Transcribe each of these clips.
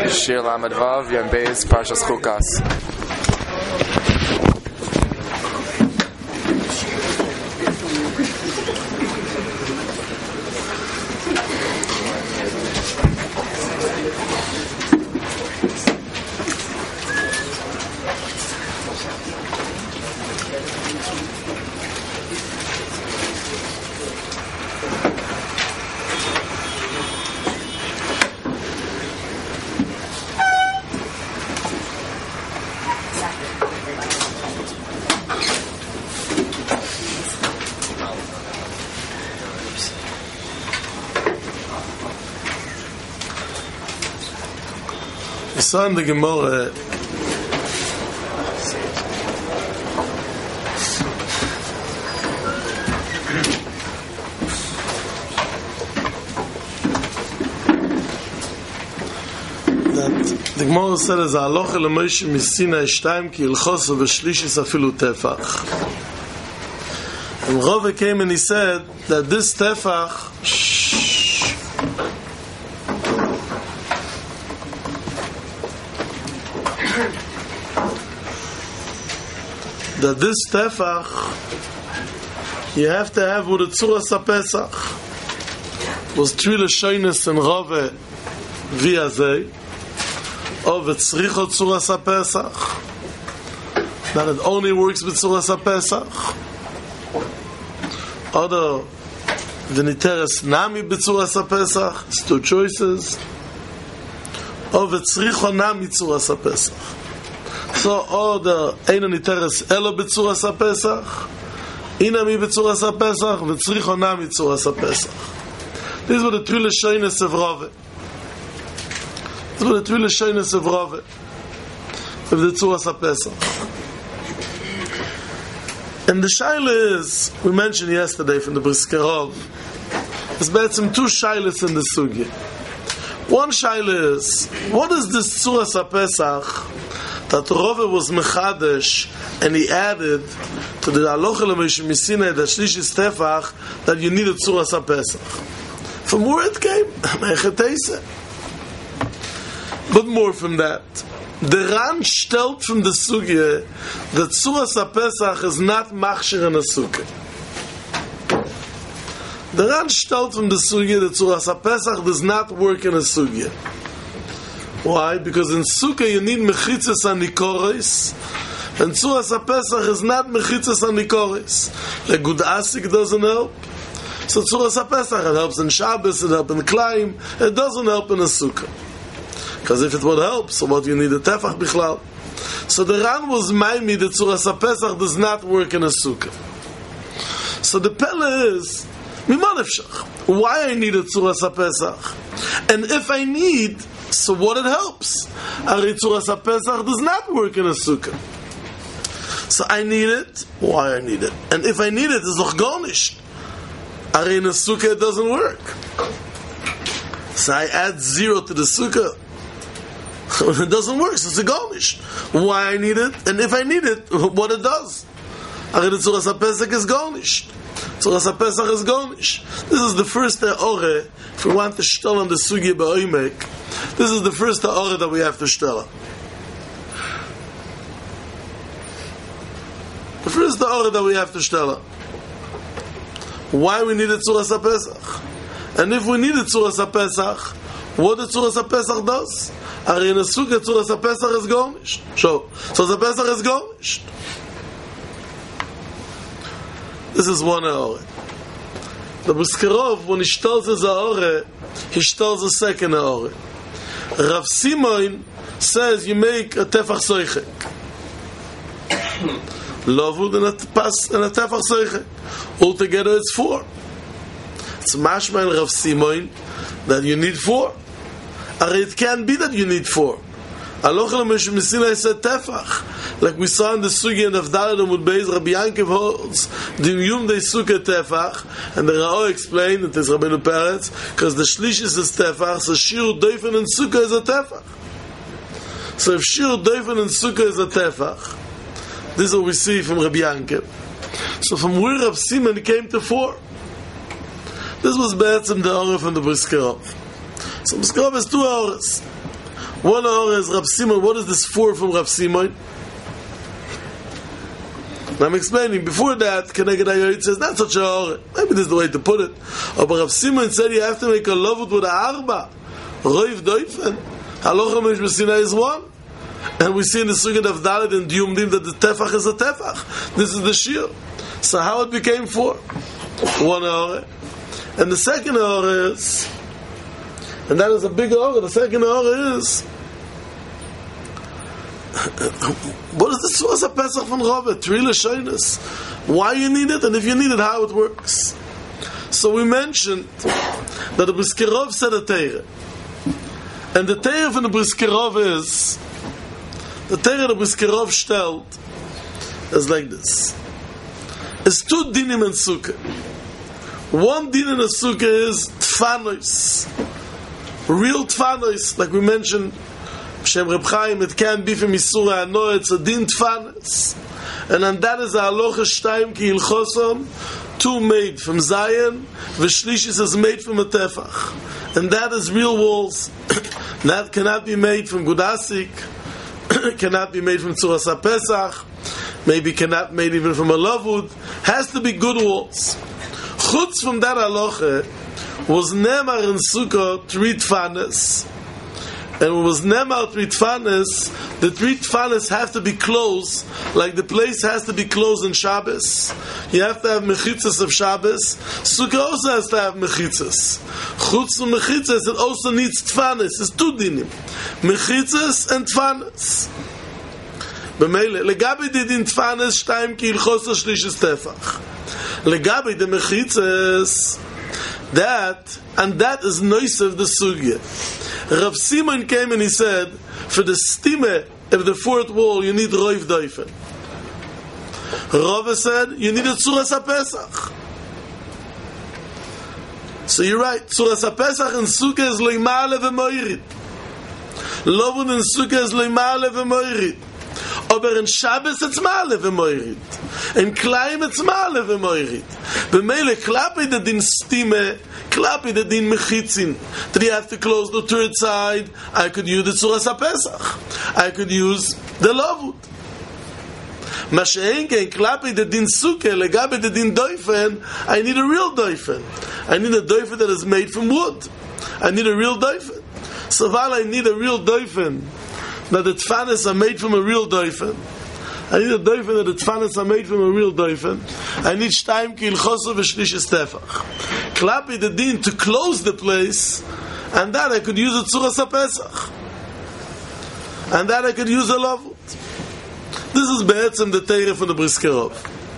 Shir Lamed Vav, Yom Beis, Parshas Chukas. So in the Gemara, the Gemara said as Halacha leMoshe misina shtayim ki ilchoso v'shlishis afilu tefach. And Rava came and he said that this tefach you have to have with the Tzuras HaPesach was three Lashonos and Rava via Zeh of Tzricho Tzuras HaPesach that it only works with Tzuras HaPesach or the Niteres Nami b'Tzuras HaPesach. It's two choices of Tzricho Nami Tzuras HaPesach. So all the Eina Niteres Elo b'Tzuras HaPesach, Inami b'Tzuras HaPesach, v'Tzricho Nami b'Tzuras HaPesach. These were the three Lashonos of Rava. These were the three Lashonos of Rava of the Tzuras HaPesach. And the shaila is, we mentioned yesterday from the Briskerov, there's basically two shailas in the sugya. One shaila is, what is this Tzuras HaPesach that Rava was mechadesh and he added to the Halacha leMoshe misina the Shlishis Tefach that you need a Tzuras HaPesach? From where it came? But more from that, the Ran stellt from the sugya that Tzuras HaPesach is not machshir in a sukkah. The Ran stellt from the sugya that Tzuras HaPesach does not work in a sugya. Why? Because in Sukkah you need mechitzas anikoris, and Tzuras HaPesach is not mechitzas anikoris. Like Gud Asik doesn't help. So Tzuras HaPesach, it helps in Shabbos, it helps in Klaim, it doesn't help in a Sukkah. Because if it would help, so what do you need a Tefach Bichlal? So the Ran was maimi that Tzuras HaPesach does not work in a Sukkah. So the Pele is, why I need a Tzuras HaPesach? And if I need, so what it helps? Ari Tzuras HaPesach does not work in a sukkah. So I need it. Why I need it? And if I need it, it's doch gar nicht. Ari in a sukkah it doesn't work. So I add 0 to the sukkah. When it doesn't work, so it's a gar nicht. Why I need it? And if I need it, what it does? Ari the Tzuras HaPesach is gar nicht. Tzuras HaPesach is gar nicht. This is the first ore. If we want to stell on the sugya ba'oimek, this is the first ta'ara that we have to stella. The first ta'ara that we have to stella. Why we need a Tzuras HaPesach? And if we need a Tzuras HaPesach, what the Tzuras HaPesach does? Ari in a sukkah, Tzuras HaPesach is gar nicht. So Tzuras HaPesach is gar nicht. This is one ta'ara. The Briskerov, when he tells his ta'ara, he tells a second ta'ara. Rav Simon says you make a tefach soichek. Lovud and a tefach soichek. Altogether it's 4. It's mashma in Rav Simon that you need 4. It can't be that you need 4. Halacha leMoshe misina said tefach. Like we saw in the sugi and Avdalad and Mudbeis, Rabbi Yankiv holds the Yom Dei Sukkah tefach, and the Ra'o explained that it's Rabbeinu Peretz because the Shlishis is tefach, so Shir Doifen and Sukkah is a tefach. So if Shir Doifen and Sukkah is a tefach, this is what we see from Rabbi Yankiv. So from where Rav Simon came to 4. This was Be'etzim the Orah from the Briskerov. So Briskerov has 2 hours. One ha'ora is Rav Simon. What is this for from Rav Simon? Now I'm explaining. Before that, Keneged Hayoyt says not such a ha'ora. Maybe this is the way to put it. But Rav Simon said you have to make a lavut with a arba. Roiv doifen. Halacha Meish B'Sinai is one. And we see in the Sugya of Dalet and Diyumdim that the tefach is a tefach. This is the shir. So how it became 4? One ha'ora. And the second ha'ora is, and that is a big ha'ora, the second ha'ora is, what is the source of Pesach from Rava? Trila Shoynus. Why you need it, and if you need it, how it works. So we mentioned that the Briskerov said a Teire. And the Teire from the Briskerov is, the Teire the Briskerov stellt is like this. It's 2 dinim in Sukkah. One din in a Sukkah is Tfanos. Real Tfanos, like we mentioned, Shem Reb Chaim, it can be from Yisura Ano, it's a din Tfanos. And then that is a halacha shtayim ki ilchosom, 2 made from Zion, v'shlishis is made from a tefach. And that is real walls. That cannot be made from Gudasik, cannot be made from Tzuras HaPesach, maybe cannot made even from a lavud, has to be good walls. Chutz from that halacha was nemar in Sukkot 3 tfanes, and it was nemar 3 tfanes. The 3 tfanes have to be closed, like the place has to be closed in Shabbos. You have to have mechitzas of Shabbos. Sukkah also has to have mechitzas. Chutz from mechitzas, it also needs tfanes. It's 2 dinim, mechitzas and tfanes. B'meile legabi didin tfanes shtayim ki ilchosa shlishis tefach. Legabi the mechitzas, that, and that is noisev the sugya. Rav Simon came and he said, for the stime of the 4th wall, you need roiv doifen. Rava said, you need a tzuras HaPesach. So you're right, tzuras HaPesach in Sukkah is leimale v'moirid. Lovun in Sukkah is leimale v'moirid. Aber in Shabbos it's male v'moirid. In Klaim it's male v'moirid. B'meile klapi the din stime, klapi the din mechitzin. That you have to close the 3rd side. I could use the Tzuras HaPesach. I could use the Lavut. Masha'enke, klapi the din suke, legabe the din doifen, I need a real doifen. I need a doifen that is made from wood. I need a real doifen. So while I need a real doifen, that the tfanes are made from a real doifen, I need a doifen that the tfanes are made from a real doifen. I need shtayim ki ilchoso v'shlishis tefach. Klapi the din to close the place, and that I could use a Tzuras HaPesach. And that I could use a lavut. This is be'etzem the Teire from the Briskerov.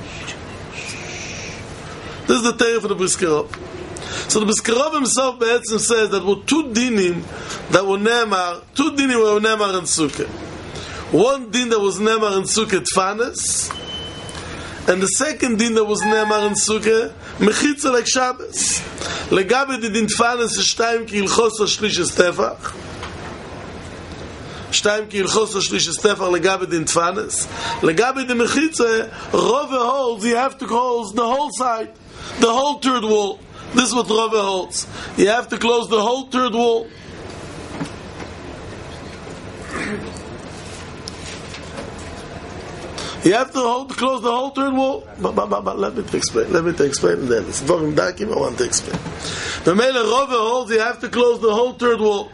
This is the Teire from the Briskerov. So the Briskerov himself be'etzem says that were 2 dinim that were nemar, 2 dinim were nemar in Sukkah. 1 din that was nemar in Sukkah tfanes, and the second din that was nemar in Sukkah mechitza like Shabbos. Legabe the din tfanes is shtayim ki ilchoso shlishis tefach. Shtayim ki ilchoso shlishis tefach legabe din tfanes. Legabe the mechitza, Rove holds you have to close the whole side, the whole 3rd wall. This is what Rove holds. You have to close the whole 3rd wall. You have to close the whole 3rd wall. But let me explain. And then it's Dvarim Dakim. I want to explain. The Mele Rove holds you have to close the whole 3rd wall.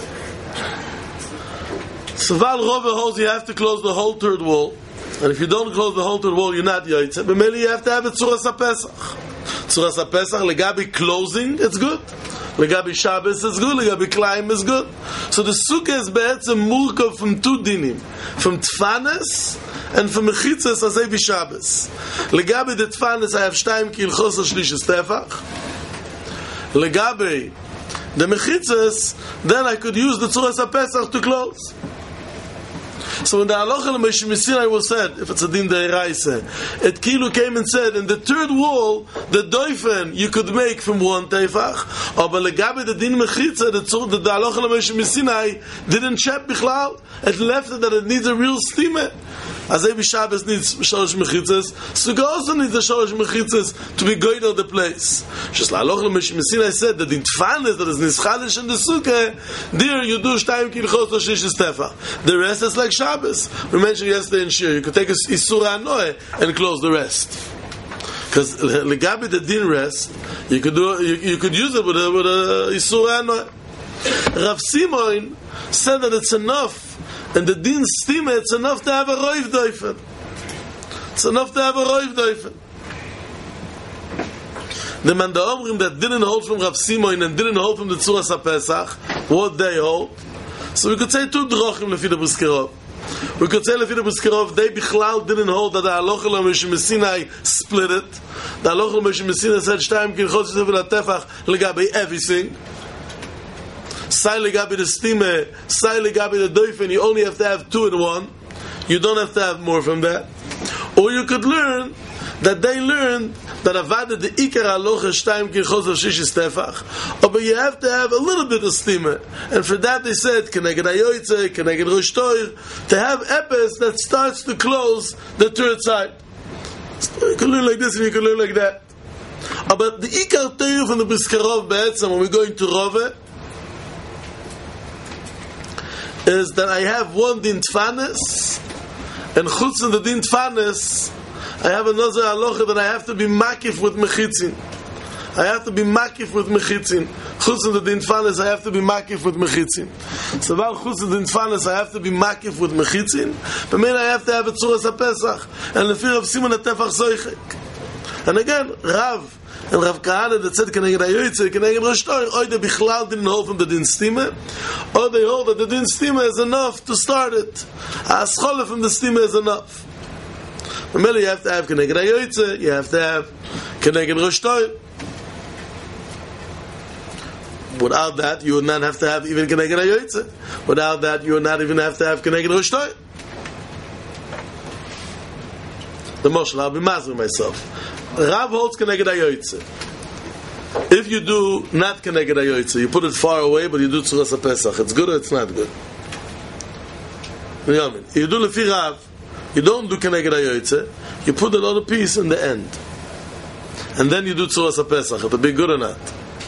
Saval Rove holds you have to close the whole 3rd wall. And if you don't close the whole 3rd wall, you're not Yaitze. But Mele you have to have a Tzuras HaPesach. Tzuras HaPesach, legabi closing, it's good. Legabi Shabbos is good. Legabi Klaim is good. So the Sukkah is be'etzem murkov from 2 dinim, from Tfanes and from Mechitzas Azevi Shabbos. Legabi the Tfanes, I have shtayim ki ilchoso shlishis tefach. Legabi the Mechitzas, then I could use the Tzuras HaPesach to close. So when the halacha l'Moshe Sinai was said, if it's a din d'oraisa, it kilu came and said, in the third wall, the doifen you could make from one tefach, but legabe the din mechitza, the halacha l'Moshe Sinai didn't check bichlal. It left it that it needs a real steamer. As every Shabbos needs shalosh mechitzas, Sukkah also needs a shalosh mechitzas to be going to the place. Just like halacha l'Moshe Sinai said that in tfanis that is nischadish in the Sukkah, there you do shtayim kilchos or shishis tefach. The rest is like Shabbos. We mentioned yesterday in Shir, you could take a isura anoeh and close the rest. Because legabi the din rest, you could use it with a isura anoeh. Rav Simon said that it's enough. And the din stima, it's enough to have a roiv doifen. It's enough to have a roiv doifen. The man the Omrim that didn't hold from Rav Simon and didn't hold from the Tzuras HaPesach, what they hold? So we could say two drochim lefi the Briskerov. We could say lefi the Briskerov, they bichlal didn't hold that the halacha l'Moshe Sinai split it. The halacha l'Moshe Sinai said shtayim kilchos yisrael tefach legabe everything. Sai legabi the stime, sai legabi the doifen, you only have to have two in one. You don't have to have more from that. Or you could learn that they learned that avada the ikar halacha shtayim kilchos shishis tefach. But you have to have a little bit of stime. And for that they said, keneged hayoytze, keneged rosh toir, to have epes that starts to close the third side. You can learn like this and you can learn like that. But the ikar teir from the Briskerov be'etzem, when we go into Rove, is that I have one din tfanes, and chutz in the din tfanes, I have another halacha that I have to be makif with mechitzin. I have to be makif with mechitzin. Chutz in the din tfanes, I have to be makif with mechitzin. So while chutz in the din tfanes, I have to be makif with mechitzin, but then I have to have a tzuras HaPesach, and lefi Rav Simon atefach zoichek. And again, Rav and Rav Kahana that said keneged hayoytze, keneged rosh toir, or they bichlal didn't hold from the din stima, or they hold that the din stima is enough to start it. Aschole from the stima is enough. Remember, you have to have keneged hayoytze, you have to have keneged rosh toir. Without that, you would not have to have even keneged hayoytze. Without that, you would not even have to have keneged rosh toir. The Moshe, I'll be masking myself. Rav holds keneged hayoytze. If you do not keneged hayoytze, you put it far away, but you do tzuras HaPesach. It's good or it's not good? If you do lefi Rav, you don't do keneged hayoytze, you put the other piece in the end. And then you do tzuras HaPesach. It'll be good or not?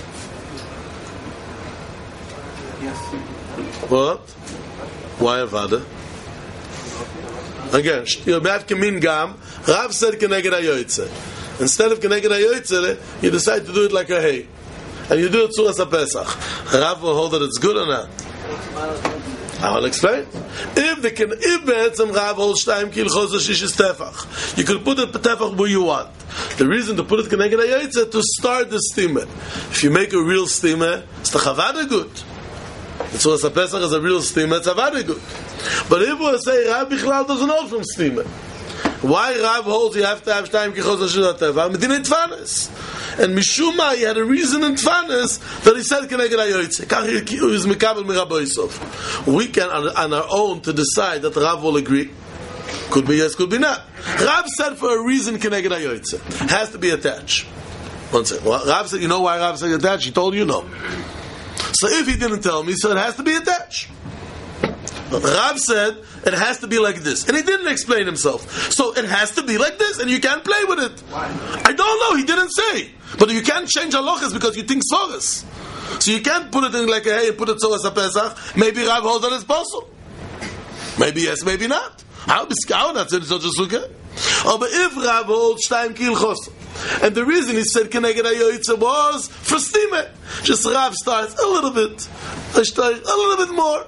Yes. What? Why avada? Again, you have kemin gam. Rav said keneged hayoytze. Instead of keneged hayoytze, you decide to do it like a hay, and you do it tzuras HaPesach. Rav will hold that it's good or not. I will explain. If be'etzem Rav holds shtayim kilchos shishis tefach, you could put the tefach where you want. The reason to put it keneged hayoytze to start the steamer. If you make a real steamer, it's the chavada good. The tzuras HaPesach is a real steamer. It's chavada good. But if we say Rav bichlal doesn't hold from steamer, why Rav holds you have to have shtayim kilchos shishis tefach? Medina tfanes. And Mishuma, he had a reason in Tfanes that he said keneged hayoytze. Kach is mekabel mirabbo Yisov. We can on our own to decide that Rav will agree. Could be yes, could be not. Rav said for a reason keneged hayoytze. Has to be attached. One second. Well, Rav said, you know why Rav said attached? He told you no. So if he didn't tell me, so it has to be attached. Rav said it has to be like this, and he didn't explain himself. So it has to be like this, and you can't play with it. Why? I don't know. He didn't say, but you can't change halachas because you think soras. So you can't put it in like a hey and put it tzuras HaPesach. Maybe Rav holds that it's possible. Maybe yes, maybe not. I'll be scout. That's it. Such a sukkah. Oh, but if Rav holds shtayim kilchos, and the reason he said keneged hayoytze was for stime, just Rav starts a little bit, a little bit more.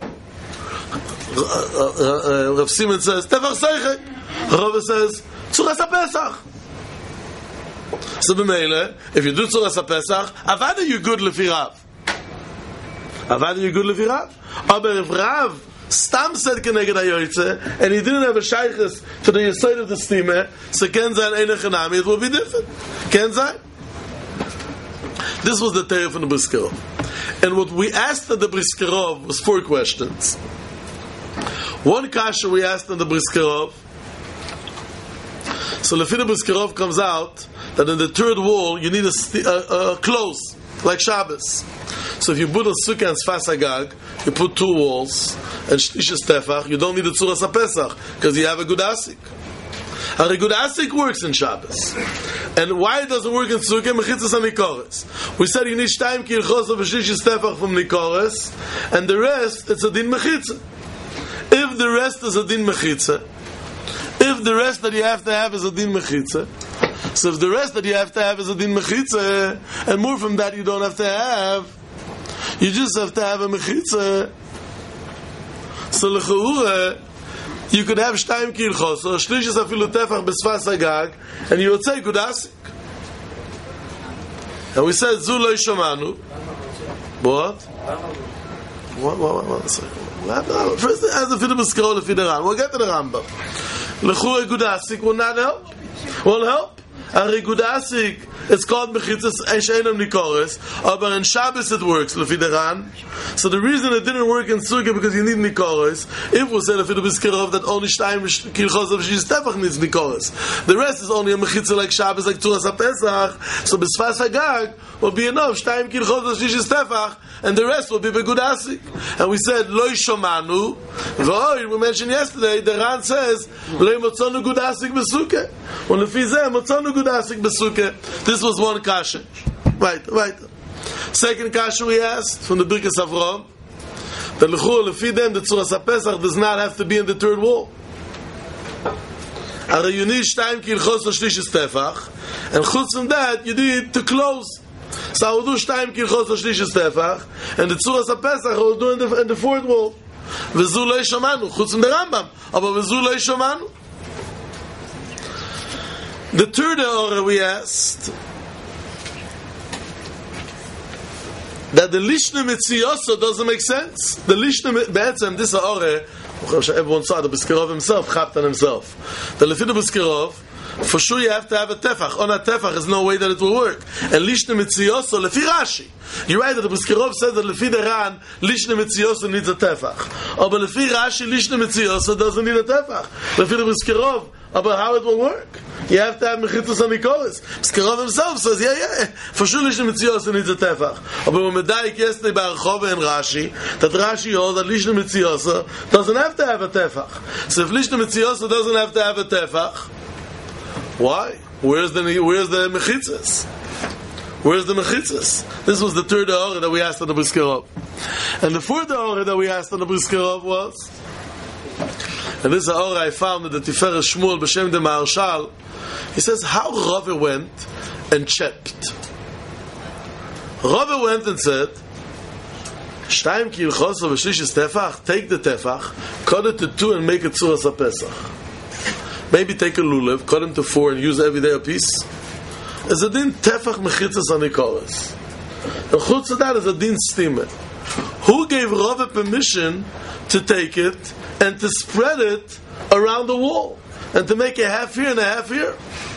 Rav Simon says tefach zoichek. Rav says tzuras HaPesach. So b'meile, if you do tzuras HaPesach, avada you good lefi Rav. Avada you good lefi Rav. Aber if Rav Stam said keneged hayoytze, and he didn't have a shaykhus to the yesod of the stime, so ken zayin ein echanami, it will be different. Ken zayin. This was the Torah from the Briskerov. And what we asked at the Briskerov was 4 questions. One kasha we asked on the Briskerov. So Lefi the Briskerov comes out that in the third wall you need a close, like Shabbos. So if you put a sukkah and Sfas Agag, you put 2 walls, and Shlish Tefach, you don't need the Tzuras HaPesach, because you have a good asik. And a good asik works in Shabbos. And why it doesn't work in Sukkah? Mechitzas and Nikoros. We said you need 2 kilchos of Shlish Tefach from Nikoros, and the rest, it's a din Mechitza. If the rest is a din Mechitza, if the rest that you have to have is a din Mechitza, so if the rest that you have to have is a din Mechitza, and more from that you don't have to have, you just have to have a Mechitza. So L'cha'ura, you could have 2 kilchos, or Shlishis afilu tefach b'sfas agag, and you would say good asik. And we said, Zu lo yishomanu. What? First, as the Fideh B'Skerov, the Fideh Ran. We'll get to the Rambam. L'cha'ura good asik will not help. Will help. And good asik, it's called mechitzas she'enam nikoros, but in Shabbos it works, Lefi the Ran. So the reason it didn't work in Sukkah because you need nikoros, if we say Lefi the B'Skerov that only 2 kilchos of Shlish Tefach needs nikoros, the rest is only a mechitzah like Shabbos, like Tzuras HaPesach, so B'Sfas Hagag will be enough, 2 kilchos of Shlish Tefach, and the rest will be Begud Asik. And we said, Lo Yishomanu, we mentioned yesterday, the Ran says, Lo Motzonu Gud Asik B'Sukkah. When Lefi Zeh, Motzonu Gud Asik B'Sukkah. This was one kasha. Right. Second kasha we asked from the Birkas Avram. The L'chur Lefi them the Tzuras HaPesach does not have to be in the third wall. And you need 2 kilchos of Shlish Tefach, and chutz from that you need to close. So I will do 2 kilchos of Shlish Tefach, and the Tzuras HaPesach I will do in the fourth wall. V'zu lo yishomanu. Chutz from the Rambam. Aber v'zu lo yishomanu. The third order we asked that the Lishna Mitziyosa doesn't make sense. The Lishna Be'etzem, this order, everyone saw the B'Skerov himself, Chaptan himself. The Lefi the B'Skerov, for sure you have to have a tefach. On a tefach, there's no way that it will work. And Lishna Mitziyosa, Lefi Rashi. You're right that the B'Skerov says that Lefi the Ran, Lishna Mitziyosa needs a tefach. But Lefi Rashi, Lishna Mitziyosa doesn't need a tefach. Lefi the B'Skerov, about how it will work. You have to have mechitzas and nikoros. B'Skerov himself says, for sure Lishna Mitziyosa needs a tefach. But when we medayik yesterday by Archova and Rashi, that Rashi holds that Lishna Mitziyosa doesn't have to have a tefach. So if Lishna Mitziyosa doesn't have to have a tefach, why? Where's the mechitzas? Where's the mechitzas? This was the third order that we asked on the B'Skerov. And the fourth order that we asked on the B'Skerov was, and this is the order I found in the Tiferes Shmuel B'Shem de Maharshal. He says how Rava went and checked. Rava went and said, 2 kilchos of Shlish Tefach, take the tefach, cut it to 2 and make it Tzuras HaPesach. Maybe take a lulav, cut him to 4 and use every day a piece. As a din tefach mechitzas anikoros. And chutz to that is a din stima. Who gave Rava permission to take it and to spread it around the wall and to make a half here and a half here?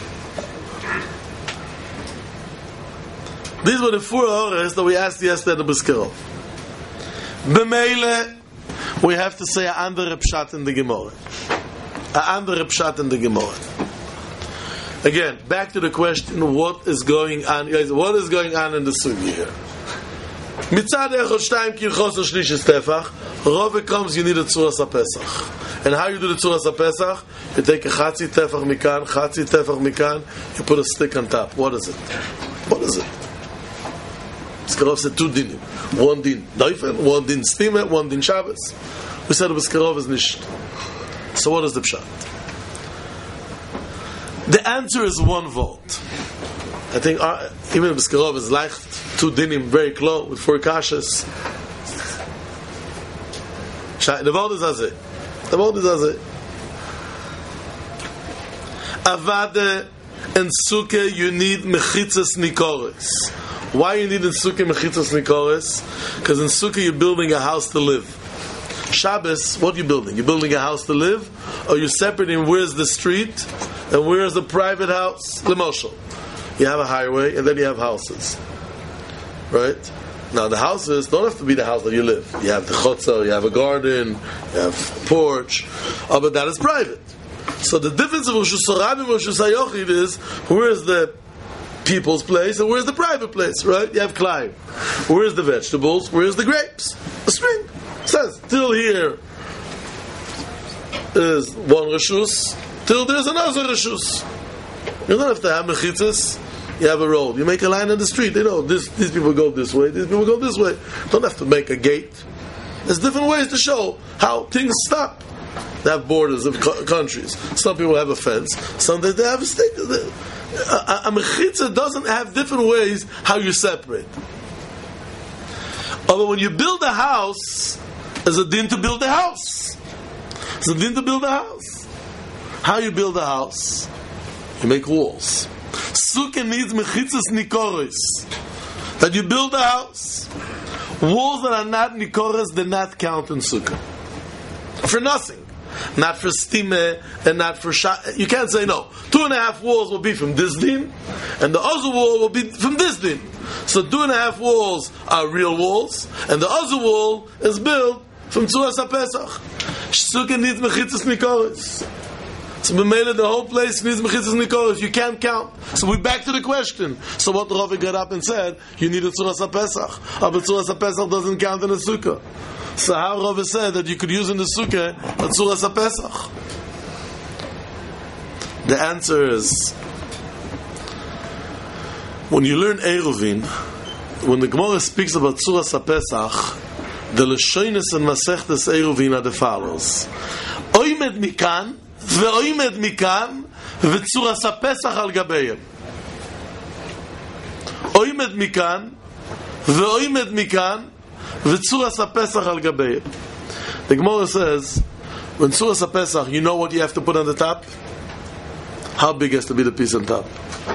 These were the 4 orders that we asked yesterday at the B'Skerov. B'meile, we have to say a andere pshat in the Gemara. A andere pshat in the Gemara. Again, back to the question: what is going on, guys? What is going on in the sugi here? Mitzad echad 2 kilchos of Shlish Tefach. Rava comes, you need a Tzuras HaPesach. And how you do the Tzuras HaPesach? You take a chatzi tefach mikan, chatzi tefach mikan. You put a stick on top. What is it? What is it? B'Skerov said 2 dinim. 1 din Doifen, 1 din Stime, 1 din Shabbos. We said B'Skerov is nisht. So what is the pshat? The answer is 1 vote. I think even if B'Skerov is like 2 dinim very close with 4 kashas. The vote is as it. The vote is as it. Avade and Sukkah you need mechitzas nikoros. Why you need in Sukkah mechitzas nikoros? Because in Sukkah you're building a house to live. Shabbos, what are you building? You're building a house to live? Or you're separating where's the street and where's the private house? L'moshel. You have a highway and then you have houses. Right? Now the houses don't have to be the house that you live. You have the chutzah, you have a garden, you have a porch, but that is private. So the difference of Rosh Hashanah and Rosh Hashanah is where is the people's place and where's the private place, right? You have Klein. Where's the vegetables? Where's the grapes? The string. It says, till here is one Rishus, till there's another Rishus. You don't have to have mechitzas. You have a road. You make a line in the street. You know, these people go this way, these people go this way. You don't have to make a gate. There's different ways to show how things stop. They have borders of countries. Some people have a fence. Some they have a stick. A mechitza doesn't have different ways how you separate. Although when you build a house, there's a din to build a house. There's a din to build a house. How you build a house? You make walls. Sukkah needs mechitzas nikoros. That you build a house. Walls that are not nikoros, they not count in sukkah. For nothing. Not for stime and not for you can't say no. 2.5 walls will be from this din, and the other wall will be from this din. So 2.5 walls are real walls, and the other wall is built from Tzuras HaPesach. Sukkah needs mechitzas nikoros. So b'meila the whole place needs mechitzas nikoros. You can't count. So we back to the question. So what Rav got up and said, you need a Tzuras HaPesach. But Tzuras HaPesach doesn't count in a sukkah. So how Rav said that you could use in the sukkah a Tzuras HaPesach? The answer is, when you learn Eruvin, when the Gemara speaks about Tzuras HaPesach, the Lashonis and Masechtes Eruvin are the follows. Oimed mikan, ve'oimed mikan, ve'Tzuras HaPesach al gabeim. Oimed mikan, ve'oimed mikan, ve'Tzuras HaPesach al gabeim. The Gemara says, when Tzuras HaPesach, you know what you have to put on the top? How big has to be the piece on top?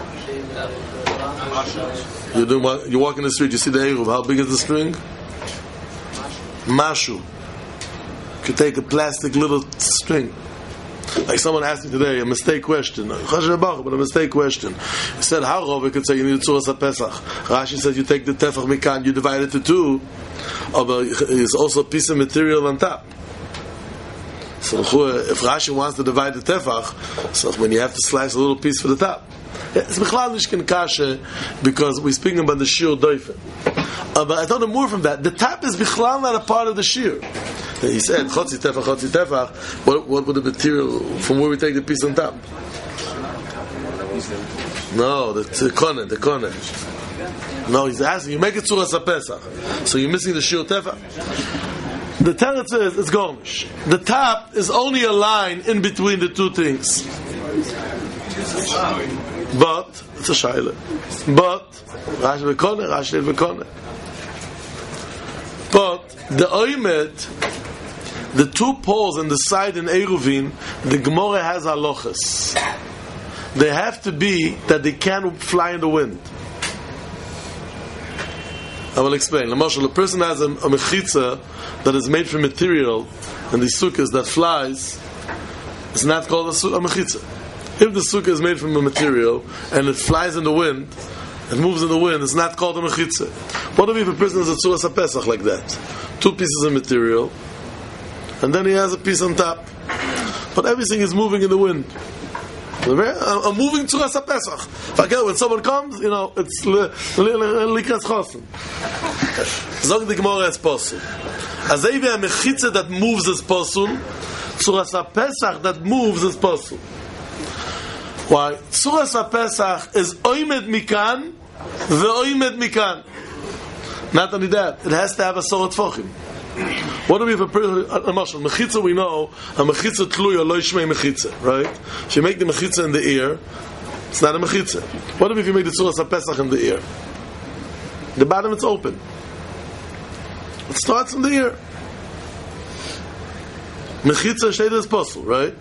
You walk in the street, you see the Eruv. How big is the string? Mashu. You could take a plastic little string. Like someone asked me today, a mistake question. But a mistake question. He said, how Rav could say you need Tzuras HaPesach? Rashi says you take the tefach mikan, you divide it to two, but it's also a piece of material on top. So if Rashi wants to divide the tefach, so when you have to slice a little piece for the top. It's bichlal nishkin kasha because we're speaking about the shir doifen. But I thought more from that. The top is bichlal not a part of the shir. He said chotzi tefach. What would the material from where we take the piece on top? No, the konen. No, he's asking you make it Tzuras HaPesach, so you're missing the shir tefach. The Teretz says it's garnish. The top is only a line in between the two things. But it's a shaila. But Rashi v'koneh. But the oimed, the two poles on the side in Eruvin, the Gemara has halachas. They have to be that they can't fly in the wind. I will explain. A person has a mechitza that is made from material, and the sukkah that flies, it's not called a mechitza. If the sukkah is made from a material and it flies in the wind, it moves in the wind, it's not called a mechitza. What if a person has a Tzuras HaPesach like that? 2 pieces of material, and then he has a piece on top. But everything is moving in the wind. A moving Tzuras HaPesach. Again, when someone comes, it's likras chosen. Zog the Gemara is possible. As a mechitza that moves is possible, Tzuras HaPesach that moves is possible. Why? Tzuras HaPesach is oimed mikan ve'oimed mikan. Not only that, it has to have a sorot fochim. What do we have a mechitza? We know a mechitza tluya lo yishmei mechitza, right? If you make the mechitza in the ear, it's not a mechitza. What if you make the Tzuras HaPesach in the ear? The bottom it's open. It starts in the ear. Mechitza shayda is possible, right?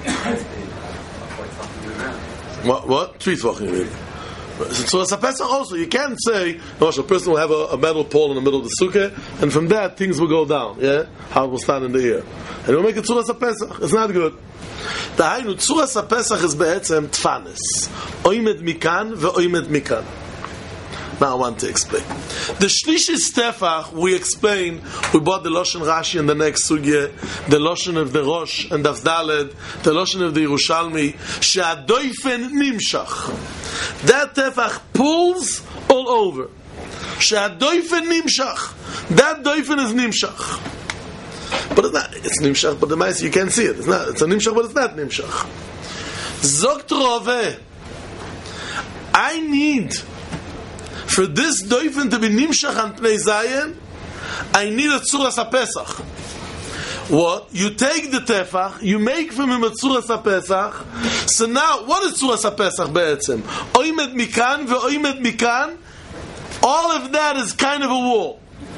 What? 3 tvachim, you mean? So Tzuras HaPesach also, you can't say, a person will have a metal pole in the middle of the sukkah, and from that things will go down, yeah? How it will stand in the ear. And we'll make it Tzuras HaPesach. It's not good. The Hainu, Tzuras HaPesach is be'etzem tfanis. Oimed mikan ve'oimed mikan. Now I want to explain. The Shlishis Tefach, we bought the Loshen Rashi in the next sugya, the Loshen of the Rosh and Daf Daled, the Loshen of the Yerushalmi, She'adoifen Nimshach. That Tefach pulls all over. She'adoifen Nimshach. That Doifen is Nimshach. But it's not. It's Nimshach, but the mice you can't see it. It's not. It's a Nimshach, but it's not Nimshach. Zogt Rove, I need for this doifen to be Nimshach and Pnei Zayin, I need a Tzuras HaPesach. What? You take the Tefach, you make from him a Tzuras HaPesach. So now, what is Tzuras HaPesach be'etzem? Oimed Mikan ve'oimed Mikan. All of that is kind of a wall.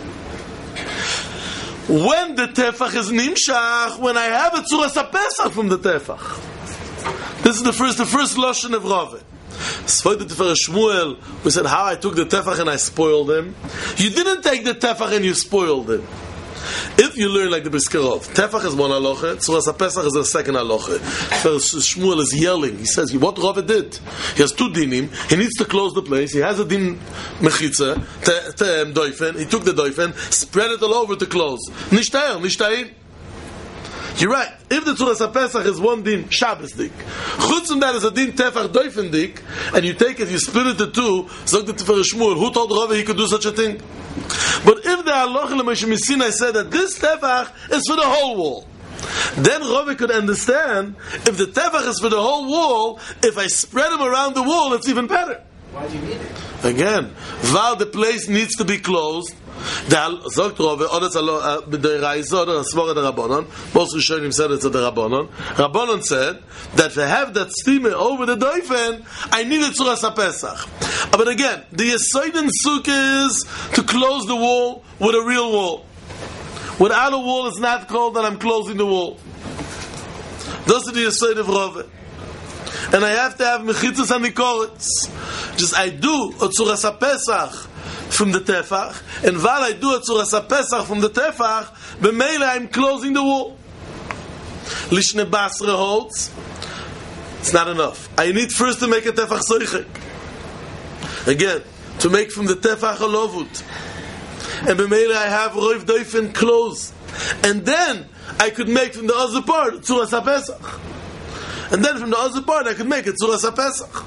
When the Tefach is Nimshach, when I have a Tzuras HaPesach from the Tefach. This is the first Loshen of Rave. Svayt the Tifer Shmuel, we said how I took the Tefach and I spoiled him. You didn't take the Tefach and you spoiled him. If you learn like the Briskerov, Tefach is one halacha, Tzuras HaPesach is the second halacha. Shmuel is yelling. He says, what Rave did? He has two dinim. He needs to close the place. He has a din mechitza, doifen. He took the doifen, spread it all over to close. Nishtayim. You're right. If the Tzuras HaPesach is one din Shabbos dik, chutz from that is a din Tefach doifen dik, and you take it, you split it to two, Zog the Tifer Shmuel, who told Rave he could do such a thing? But if the halacha l'Moshe Missinai said that this Tefach is for the whole wall, then Rave could understand if the Tefach is for the whole wall, if I spread them around the wall, it's even better. Why do you need it? Again, while the place needs to be closed, Zogt Rove, the Raizor, the Svara, the Rabbanon, most Rishonim said it's the Rabbanon. Rabbanon said that to have that steamer over the doifen, I need a Tzuras HaPesach. But again, the Yesod in Sukkah is to close the wall with a real wall. Without a wall, it's not called that I'm closing the wall. Those are the Yesod of Rove. And I have to have Mechitzas and Nikoritz. Just I do a Tzuras HaPesach from the Tefach, and while I do a Tzuras HaPesach from the Tefach, b'meila I'm closing the wall. Lishne Basra holds, it's not enough. I need first to make a Tefach Soichek. Again, to make from the Tefach a Lovut. And b'meila I have Roiv Doifen close. And then I could make from the other part Tzuras HaPesach. And then from the other part I could make it Tzuras HaPesach.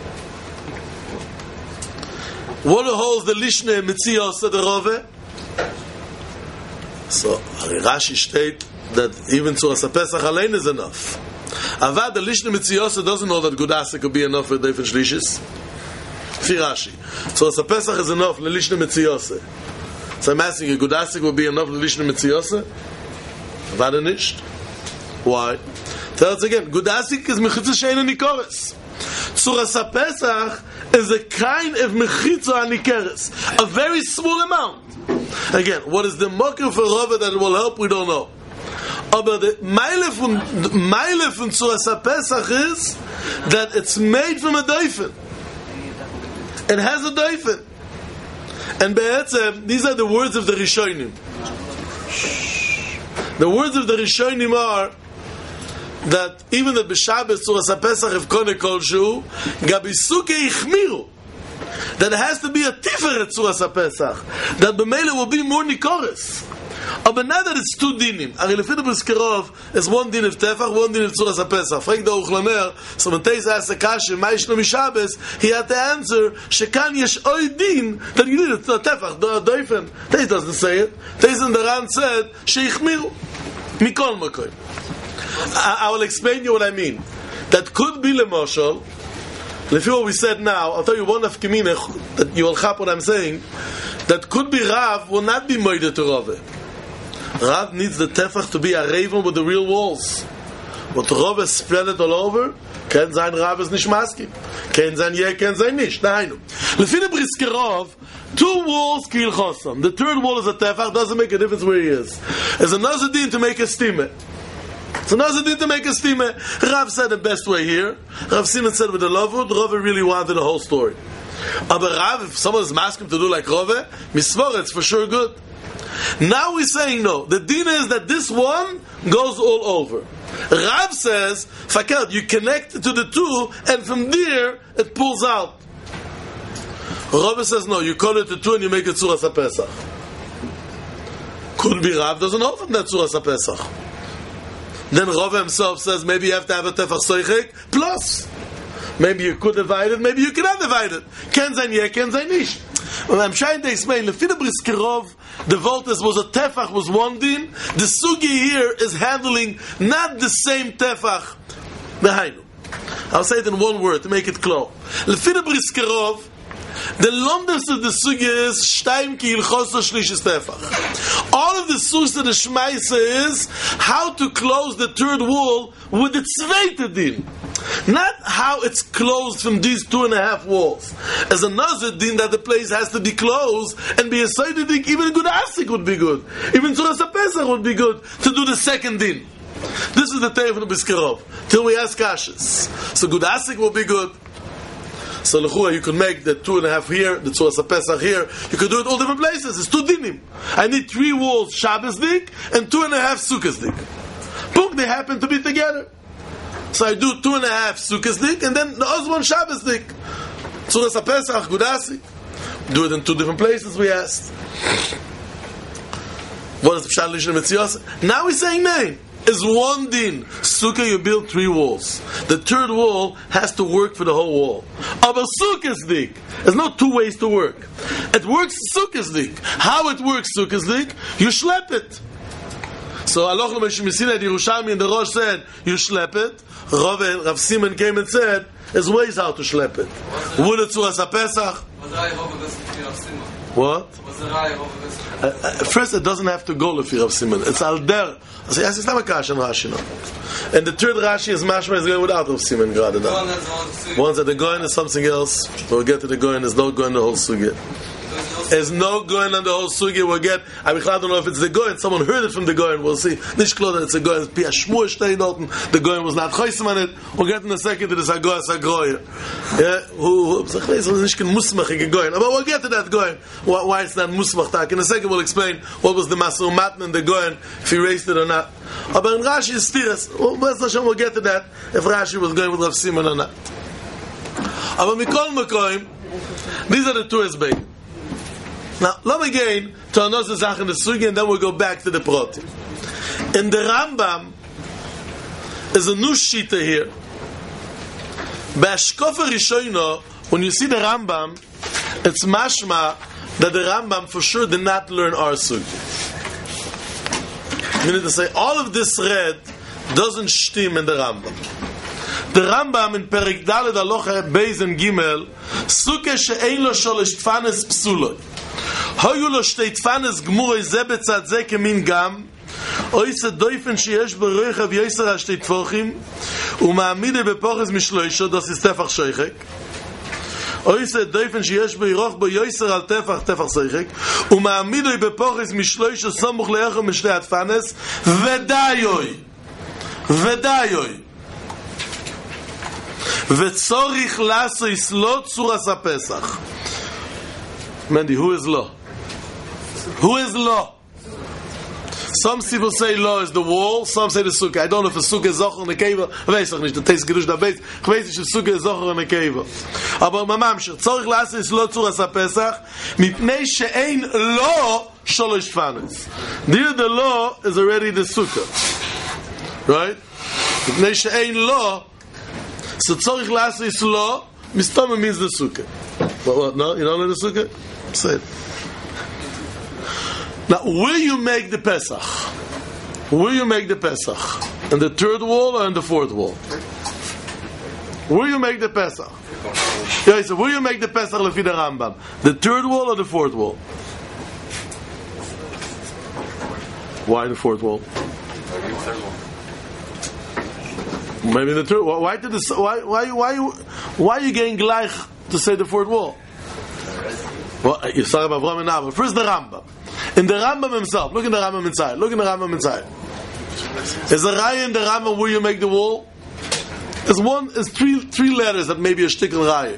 What holds the Lishne Mitzios of the Rove? So, Rashi state that even Tzuras HaPesach Alein is enough. Avad, the Lishne Mitzios doesn't know that Gudasa could be enough for Doifen Shlishis. See Rashi. Tzuras HaPesach is enough for Lishne Mitzios. So I'm asking you, Gudasa would be enough for Lishne Mitzios? Avad nicht. Why? Tell us again, Gudasik is Mechitzah Shein and Nikoris. Tzuras HaPesach is a kind of mechitza anikeres, a very small amount. Again, what is the mocker for Rava that will help? We don't know. But the meile from Tzuras HaPesach is that it's made from a doifen. It has a doifen, and be'etzem, these are the words of the Rishonim. The words of the Rishonim are that even that b'Shabbos Tzuras HaPesach if kone kolshu gabi suke ichmiru, that it has to be a tiferet Tzuras HaPesach, that b'meila will be more nikoris. But now that it's two dinim, Ari lefi the Briskerov is one din of Tefach, one din of Tzuras HaPesach. Frag the Uchlamer, so when Teis asked the Kasha, ma yishno mishabbos, he had to answer, shekan yesh oy din, that you need a Tefach, the doifen. Teis doesn't say it. Teis in the Ran said, sheichmiru, mikol makoy. I will explain you what I mean. That could be lemoshel. If what we said now, I'll tell you one of Keminech that you will chap what I'm saying. That could be Rav will not be moide to Rave. Rav needs the tefach to be a raven with the real walls. What Rave spread it all over. Ken sein Rav is nicht maskim. Ken sein ye, ken sein nicht. Dainu. Lefi the Briskerov, two walls kil chosam. The third wall is a tefach. Doesn't make a difference where he is. There's another din to make a stime. So Nazir did to make a steamer. Rav said the best way here. Rav Simon said with the Lovud. Rave really wanted the whole story. But Rav, if someone is asking him to do like Rave, misvor, it's for sure good. Now we're saying no. The din is that this one goes all over. Rav says, Fakad, you connect to the two, and from there it pulls out. Rava says no, you call it a 2 and you make it Tzuras HaPesach. Could be Rav doesn't hold from that Tzuras HaPesach. Then Rava himself says maybe you have to have a Tefach Soichek plus. Maybe you could divide it, maybe you cannot divide it. Ken zayn yeh, ken zayn nish. Well, I'm trying to explain. Lefi the Brisker Rov, the Voltes was a Tefach, was one din. The Sugi here is handling not the same Tefach. Behainu. I'll say it in one word to make it clear. Lefi the Brisker Rov, the longest of the Sugi is Shtaim ki ilchos shlishis Tefach. All of the Sugi of the Shmaisa is how to close the third wall with the Tzveite din. Not how it's closed from these 2.5 walls. As another din that the place has to be closed and be a side din, even a good asik would be good. Even Tzuras HaPesach would be good to do the second din. This is the Teir of the Brisker Rov. Till we ask Kashas. So good asik will be good. So l'chua, you can make the 2.5 here, the Tzuras HaPesach here. You can do it all different places. It's 2 dinim. I need 3 walls Shabbos dik and 2.5 Sukkos dik. Boom, they happen to be together. So I do 2.5 Sukkos dik and then the other one Shabbos dik. Tzuras HaPesach, Gudasi. Do it in 2 different places, we asked. What is the Pshat Lishon Metzios? Now we're saying name. Is 1 din. Sukkah, you build 3 walls. The third wall has to work for the whole wall. Aber Sukkos dik. There's no 2 ways to work. It works Sukkos dik. How it works Sukkos dik? You schlep it. So Aloch L'Meshimisin at Yerushalmi and the Rosh said, you schlep it. Rav Simon came and said, there's ways how to schlep it. Would it Tzuras HaPesach? What? First, it doesn't have to go Lefi Rav Simon. It's al der. I say, yes, it's not a Kash and Rashi now. And the third Rashi is Mashma is going without Rav Simon. One said the Goyen is something else. We'll get to the Goyen. There's no Goyen the whole Sugya. There's no Goyen on the whole Sugya. We'll get. I don't know if it's the Goyen. Someone heard it from the Goyen. We'll see. Nicht klar that it's a Goyen. Pia Shmur stay dort. The Goyen was not choisem on it. We'll get in a second to this Hagoyas Hagoyer. Yeah, who? Sag ich, it's nicht kein Musmachige Goyen. But we'll get to that Goyen. Why it's not Musmach tak. In a second we'll explain what was the Masur Matan and the Goyen, if he raised it or not. But in Rashi is Tiras. We'll get to that if Rashi was going with Rav Simon or not. But Mikol Mekoim, these are the 2 Esbeim. Now, let me again to another Zach in the Sugi, and then we'll go back to the Proti. In the Rambam, is a new Shita here. B'Ashkofa Rishono, when you see the Rambam, it's mashma that the Rambam for sure did not learn our Sugi. Meaning to say, all of this red doesn't shtim in the Rambam. The Rambam in Perik Daled Aloha Beis and Gimel, Suke she'ein lo sholosh tfanes psuloi. Hoyu lo shtei tfanes gmuroi ze betzad ze kemin gam, oise doifen sheyesh beroichav yoyser ha-shtei tfochim, uma'amide bepoches mishloisho, das ist tefach shoichek, oise doifen sheyesh beiroch bo yoyser al tefach shoichek, uma'amide bepoches mishloisho somuch le'echo mishtei atfanes, vedayoi. V'tzorich lasois lo Tzuras HaPesach. Mandy, who is lo? Who is lo? Some people say lo is the wall, some say the sukkah. I don't know if the sukkah is zocher in the keva. I weiß auch nicht, the taste gedush da beis. Ich weiß nicht, if the sukkah is zocher in the keva. Aber mamamshir, tzorich lasois lo Tzuras HaPesach, mipnei she'ein lo sholosh tfanes. There the lo is already the sukkah. Right? Mipnei she'ein lo, so tzorich lasois lo, mistama means the sukkah. What? No? You don't know the sukkah? Say it. Now, will you make the Pesach? Will you make the Pesach? In the third wall or in the fourth wall? Will you make the Pesach? Yeah, so will you make the Pesach lefi the Rambam? The third wall or the fourth wall? Why the fourth wall? Maybe the third. Why are you getting gleich to say the fourth wall? Well, you saw about Avraham and Nahor. First the Rambam. In the Rambam himself, look in the Rambam inside. Is a raya in the Rambam where you make the wall? There's three letters that may be a shtickle raya.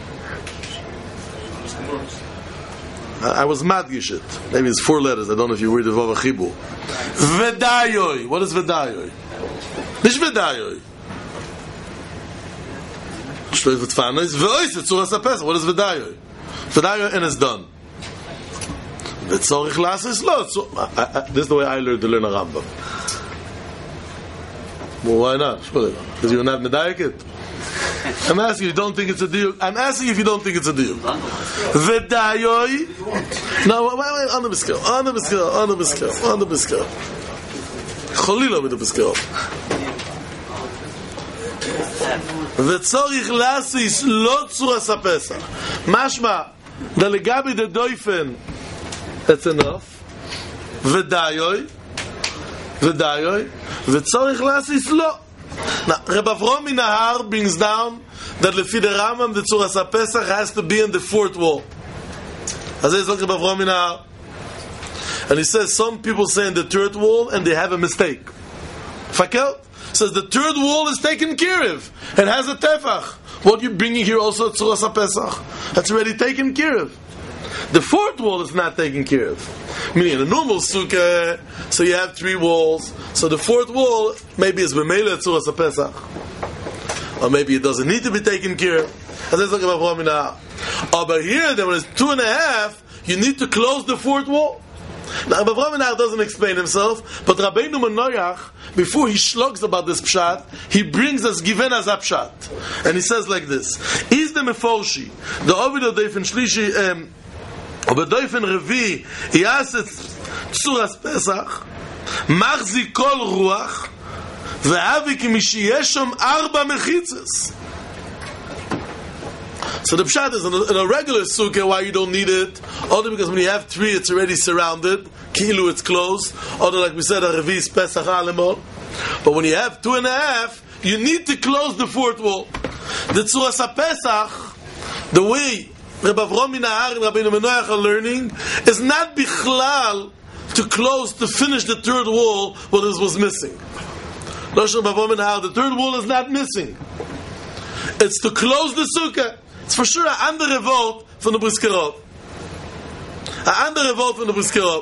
I was madgish it. Maybe it's 4 letters. I don't know if you read the Vav Chibur. Vedayoi. What is Vedayoi? Nish Vedayoi. What is Vedayoi? and it's done. This is the way I learned to learn a Rambam. Well, why not? Because you're not medayek it. I'm asking you, don't think it's a deal. I'm asking you if you don't think it's a deal. V'dayoi. No, wait, on the biskil. Cholila with the biskil. V'tzorich lasis lo tzuras hapesach. Mashma, the legabi the doifen, that's enough. V'dayoi. V'tzorich lasis lo. Now, Reb Avrom Minahar brings down that lefi the Rambam the Tzuras HaPesach has to be in the fourth wall. As I said, Reb Avrom Minahar, and he says some people say in the third wall and they have a mistake. Fakel says the third wall is taken care of and has a tefach. What you bringing here also Tzuras HaPesach? That's already taken care of. The fourth wall is not taken care of. Meaning in a normal sukkah, so you have 3 walls. So the fourth wall maybe is b'meila tzuras hapesach, or maybe it doesn't need to be taken care of. As I talk about over here, there was 2.5. You need to close the fourth wall. Now, Avraham doesn't explain himself, but Rabbeinu Menoyach, before he shlogs about this pshat, he brings us given as a pshat, and he says like this: Is the meforshi the Ovid Odefen Shlishi Obedoifen Revi Yaset Tzuras Pesach Machzi Kol Ruach Ve'avi Kimishiyeshom Arba Mechitzes. So the pshat is in a regular sukkah, why you don't need it, only because when you have 3 it's already surrounded, kilu it's closed, or like we said, a revi is pesach alemol. But when you have 2.5, you need to close the fourth wall. The Tzuras HaPesach, the way Reb Avrom Minahar and Rabbeinu Menoyach are learning, is not bichlal to close, to finish the third wall what was missing. The third wall is not missing. It's to close the sukkah. It's for sure an andere Wort von der Briskerot. An andere Wort von der Briskerot.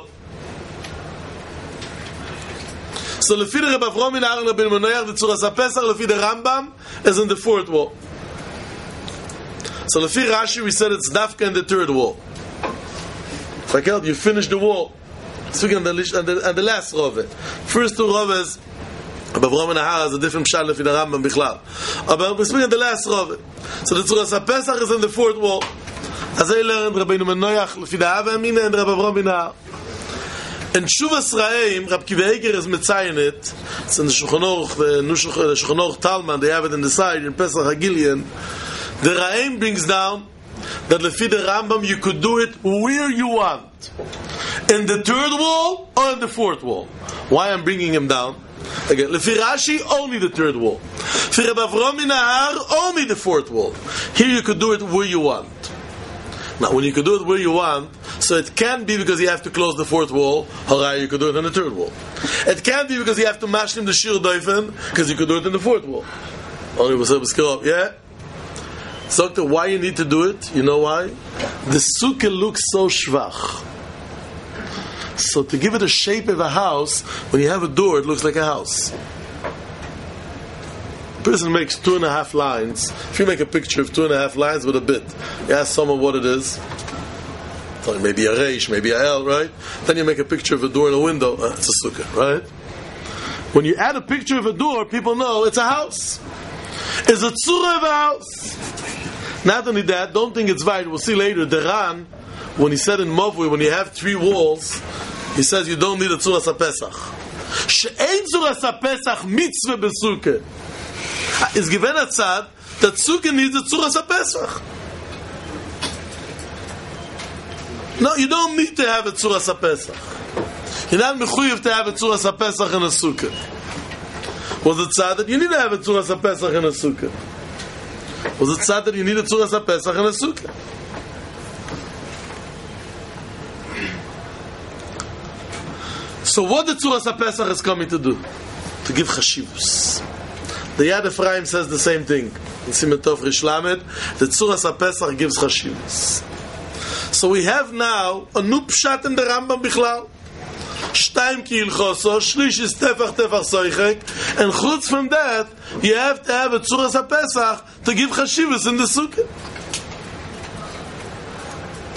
So lefi the Reb Avrom Minahar and Rabbeinu Menoyach, the Tzuras HaPesach, lefi the Rambam, is in the fourth wall. So lefi Rashi, we said it's dafka in the third wall. Fakel, you finish the wall. Speaking on the last rove. First 2 roves, Reb Avrom Minahar has a different pshat lefi the Rambam bichlal. But we're speaking on the last rove. So the Tzuras HaPesach is in the fourth wall. As I learned, Rabbeinu Menoyach lefi the Hava Amina and Reb Avrom Minahar. In Shuvas Ra'im, Rab Kiva Eger is mitzayin it. It's in the Shulchan Aruch Talman. They have it in the side in Pesach Hagilion. The Ra'im brings down that lefi the Rambam you could do it where you want, in the third wall or in the fourth wall. Why I'm bringing him down? Again, lefi Rashi only the third wall. For Reb Avrom Minahar only the fourth wall. Here you could do it where you want. Now, when you could do it where you want, so it can't be because you have to close the fourth wall, harai you could do it in the third wall. It can't be because you have to mashlim the shir doifen, because you could do it in the fourth wall. Only was up, yeah? So, why you need to do it? You know why? The sukkah looks so shvach. So, to give it a shape of a house, when you have a door, it looks like a house. A person makes 2.5 lines. If you make a picture of 2.5 lines with a bit, you ask someone what it is. Maybe a reish, maybe a L, right? Then you make a picture of a door and a window. It's a sukkah, right? When you add a picture of a door, people know it's a house. It's a tzura of a house. Not only that, don't think it's right. We'll see later. The Ran, when he said in Mavui, when you have 3 walls, he says you don't need a Tzuras HaPesach. She'ein Tzuras HaPesach mitzvah besukkah. It's given a tzad that sukkah needs a Tzuras HaPesach. No, you don't need to have a Tzuras HaPesach. You're not mechuyev to have a Tzuras HaPesach in a sukkah. Was it tzad that you need to have a Tzuras HaPesach in a sukkah? Was it tzad that you need a Tzuras HaPesach in a sukkah? So what the Tzuras HaPesach is coming to do? To give chashivus. The Yad Ephraim says the same thing. In Siman Tov Rish Lamed, the Tzuras HaPesach gives chashivus. So we have now a new pshat in the Rambam Bichlal. Shtaim ki ilchoso, shlish is tefach soichek, and chutz from that, you have to have a Tzuras HaPesach to give chashivus in the sukkah.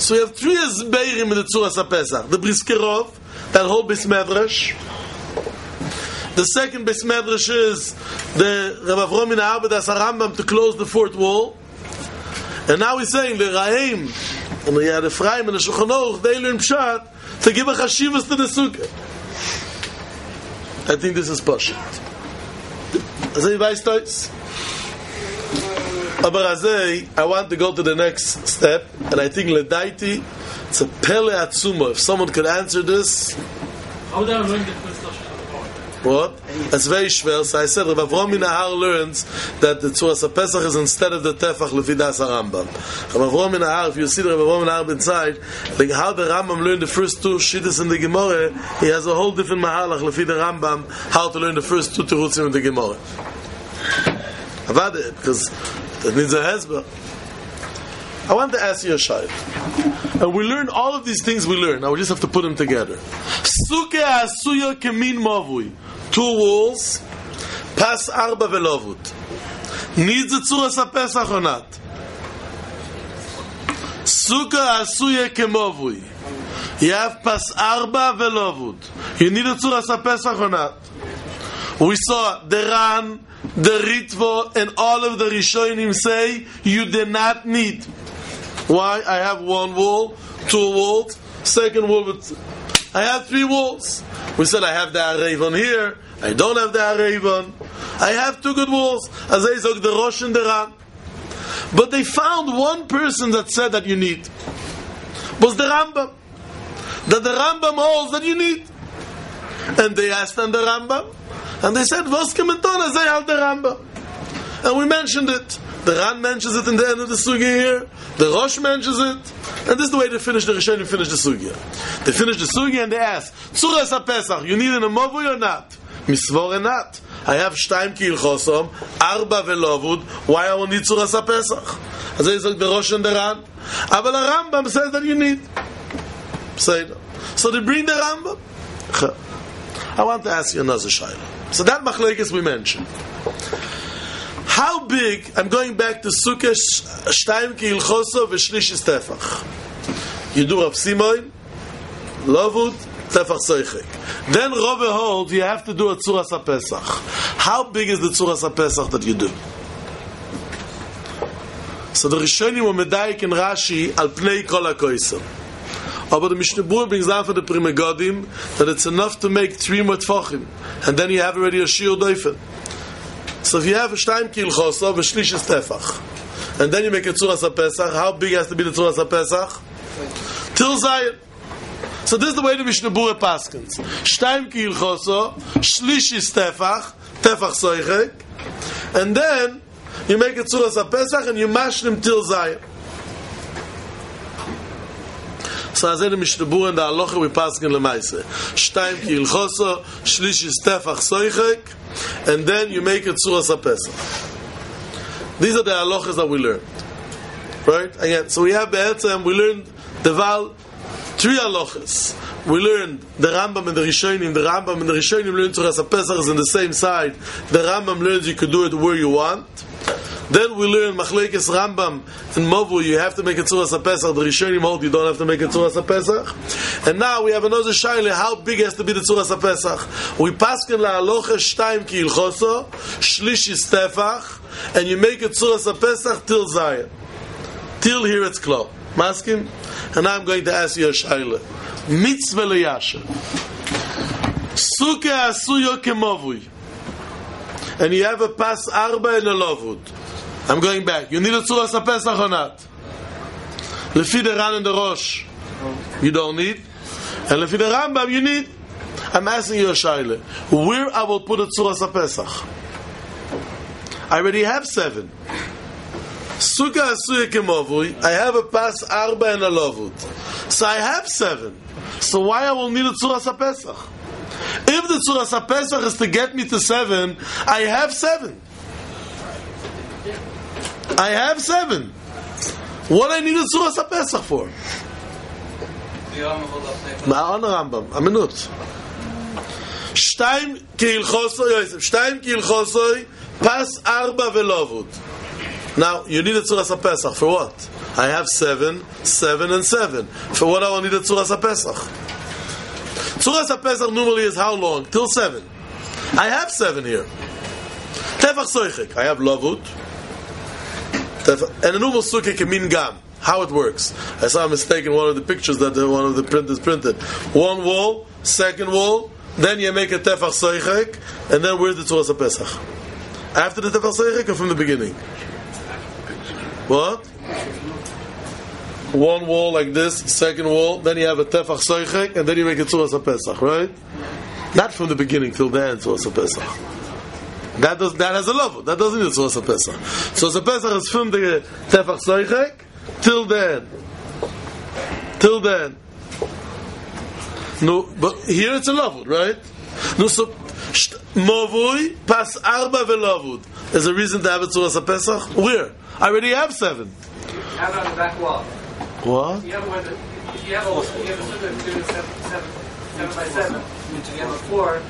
So we have three Esbeirim in the Tzuras HaPesach. The Briskerov, that whole Beis Medrash. The second Beis Medrash is the Rav Avrom min Ha'ar B'das HaRambam to close the fourth wall. And now he's saying the Raim and the Yad Ephraim and the Shulchan Aruch, they learn Pshat to give a chashivas to the Sukkah. I think this is Pashut. Azay weiß tois. Aber Azay, I want to go to the next step, and I think Ledaiti, it's a Pele Atzuma. If someone could answer this. How do I learn the first Lashon? What? It's very schwer. So I said Rav Avrom min Ha'ar learns that the Tzuras HaPesach is instead of the Tefach Lefi Das HaRambam. Rav Avrom min Ha'ar, if you see the Rav Avrom min Ha'ar inside, like how the Rambam learned the first two Shittas in the Gemara, he has a whole different Mahalach Lefi the Rambam, how to learn the first two Terutzim in the Gemara. Avada, because it needs a hezbollah. I want to ask you a shayla. And we learn all of these things we learn. Now we just have to put them together. Sukkah asuya kemin mavui. 2 walls. Pas arba velovut. Needs a Tzuras HaPesach or not? Sukkah asuya kemavui. You have pas arba velovut. You need a Tzuras HaPesach or not? We saw the Ran, the Ritvo, and all of the Rishonim say you do not need. Why? I have 1 wall, 2 walls, second wall with... I have 3 walls. We said I have the Aravon here, I don't have the Aravon. I have 2 good walls. As I said, the Rosh and the Ran. But they found one person that said that you need. Was the Rambam. That the Rambam holds that you need. And they asked them the Rambam. And they said, "Vos kementon azay al the Rambam." And we mentioned it. The Ran mentions it in the end of the sugya here. The Rosh mentions it. And this is the way they finish the Rishonim finish the sugya. They finish the sugya and they ask, Tzuras HaPesach, you need an amavui or not? Misvor and not. I have shtaim ki ilchosom, arba velovud. Why I will need Tzuras HaPesach? As I said, the Rosh and the Ran. But the Rambam says that you need. Say no. So they bring the Rambam. I want to ask you another shayla. So that machlekes we mentioned. How big? I'm going back to Sukkah Shtaim Ki Ilchoso V'Shlish Tefach. You do Rav Simon, Lovud, Tefach Soichek. Then Rove holds you have to do a Tzuras HaPesach. How big is the Tzuras HaPesach that you do? So the Rishonim were Medayik and Rashi al Pnei Kol HaKoisam. But the Mishnah Berurah brings down for the Pri Megadim that it's enough to make 3 Tfachim, and then you have already a Shiur Doifen. So if you have a Shtaim Ki Ilchoso V'Shlish Tefach, and then you make a Tzuras HaPesach, how big has to be the Tzuras HaPesach? Till Zion. So this is the way the Mishnah Berurah paskins. Shtaim Ki Ilchoso, Shlish Tefach, Tefach Soichek, and then you make a Tzuras HaPesach and you mash them till Zion. So as the Mishnah Berurah and the Halacha we paskin lemaise. Shtaim Ki Ilchoso, Shlish Tefach Soichek, and then you make it Tzuras HaPesach. These are the halachas that we learned, right? Again, so we have Be'etzem, we learned the Val, 3 halachas. We learned the Rambam and the Rishonim. The Rambam and the Rishonim learned Tzuras HaPesach is on the same side. The Rambam learns you could do it where you want. Then we learn Machlekes Rambam and Mavu, you have to make a Tzuras HaPesach. The Rishonim hold you don't have to make a Tzuras HaPesach. And now we have another shaila, how big has to be the Tzuras HaPesach? We paskin la'alocha Shtaim Ki Ilchoso, Shlish Tefach, and you make a Tzuras HaPesach till Zion. Till here it's klar. Maskim? And now I'm going to ask you a shaila. Mitzvah leyasha. Sukkah asuyo kemavui. And you have a pas arba and a lovud. I'm going back. You need a Tzuras HaPesach or not? Lefi the Ran and the Rosh, you don't need. And Lefi the Rambam, you need. I'm asking you a shaila. Where I will put a Tzuras HaPesach? I already have 7. Sukkah asuya kemavui. I have a pas arba and a lovud. So I have 7. So why I will need a Tzuras HaPesach? If the Tzuras HaPesach is to get me to 7, I have 7. I have 7. What I need a Tzuras HaPesach for? Ma'an Rambam. A minute. Shtaim Ki Ilchoso, Yosef. Shtaim Ki Ilchoso, Pas Arba Velovud. Now, you need a Tzuras HaPesach. For what? I have 7, 7, and 7. For what I will need a Tzuras HaPesach? Tzuras HaPesach normally is how long? Till 7. I have 7 here. Tefach Soichek. I have Lavut. And a normal Sukkah can mean Gam. How it works. I saw a mistake in one of the pictures that one of the printers printed. One wall, second wall, then you make a Tefach Soichek, and then where's the Tzuras HaPesach? After the Tefach Soichek or from the beginning? What? One wall like this, second wall, then you have a Tefach Soichek, and then you make a Tzuras HaPesach, right? Not from the beginning till the end, Tzuras HaPesach. That has a level. That doesn't need a Tzuras HaPesach. Tzuras HaPesach is from the Tefach Soichek till the end. Till then. No, but here it's a lavud, right? No, so Movui pas arba velavud. There's a reason to have a Tzuras HaPesach. Where? I already have 7. Have it on the back wall. What? You have a sukkah doing 7 by 7. You have a floor.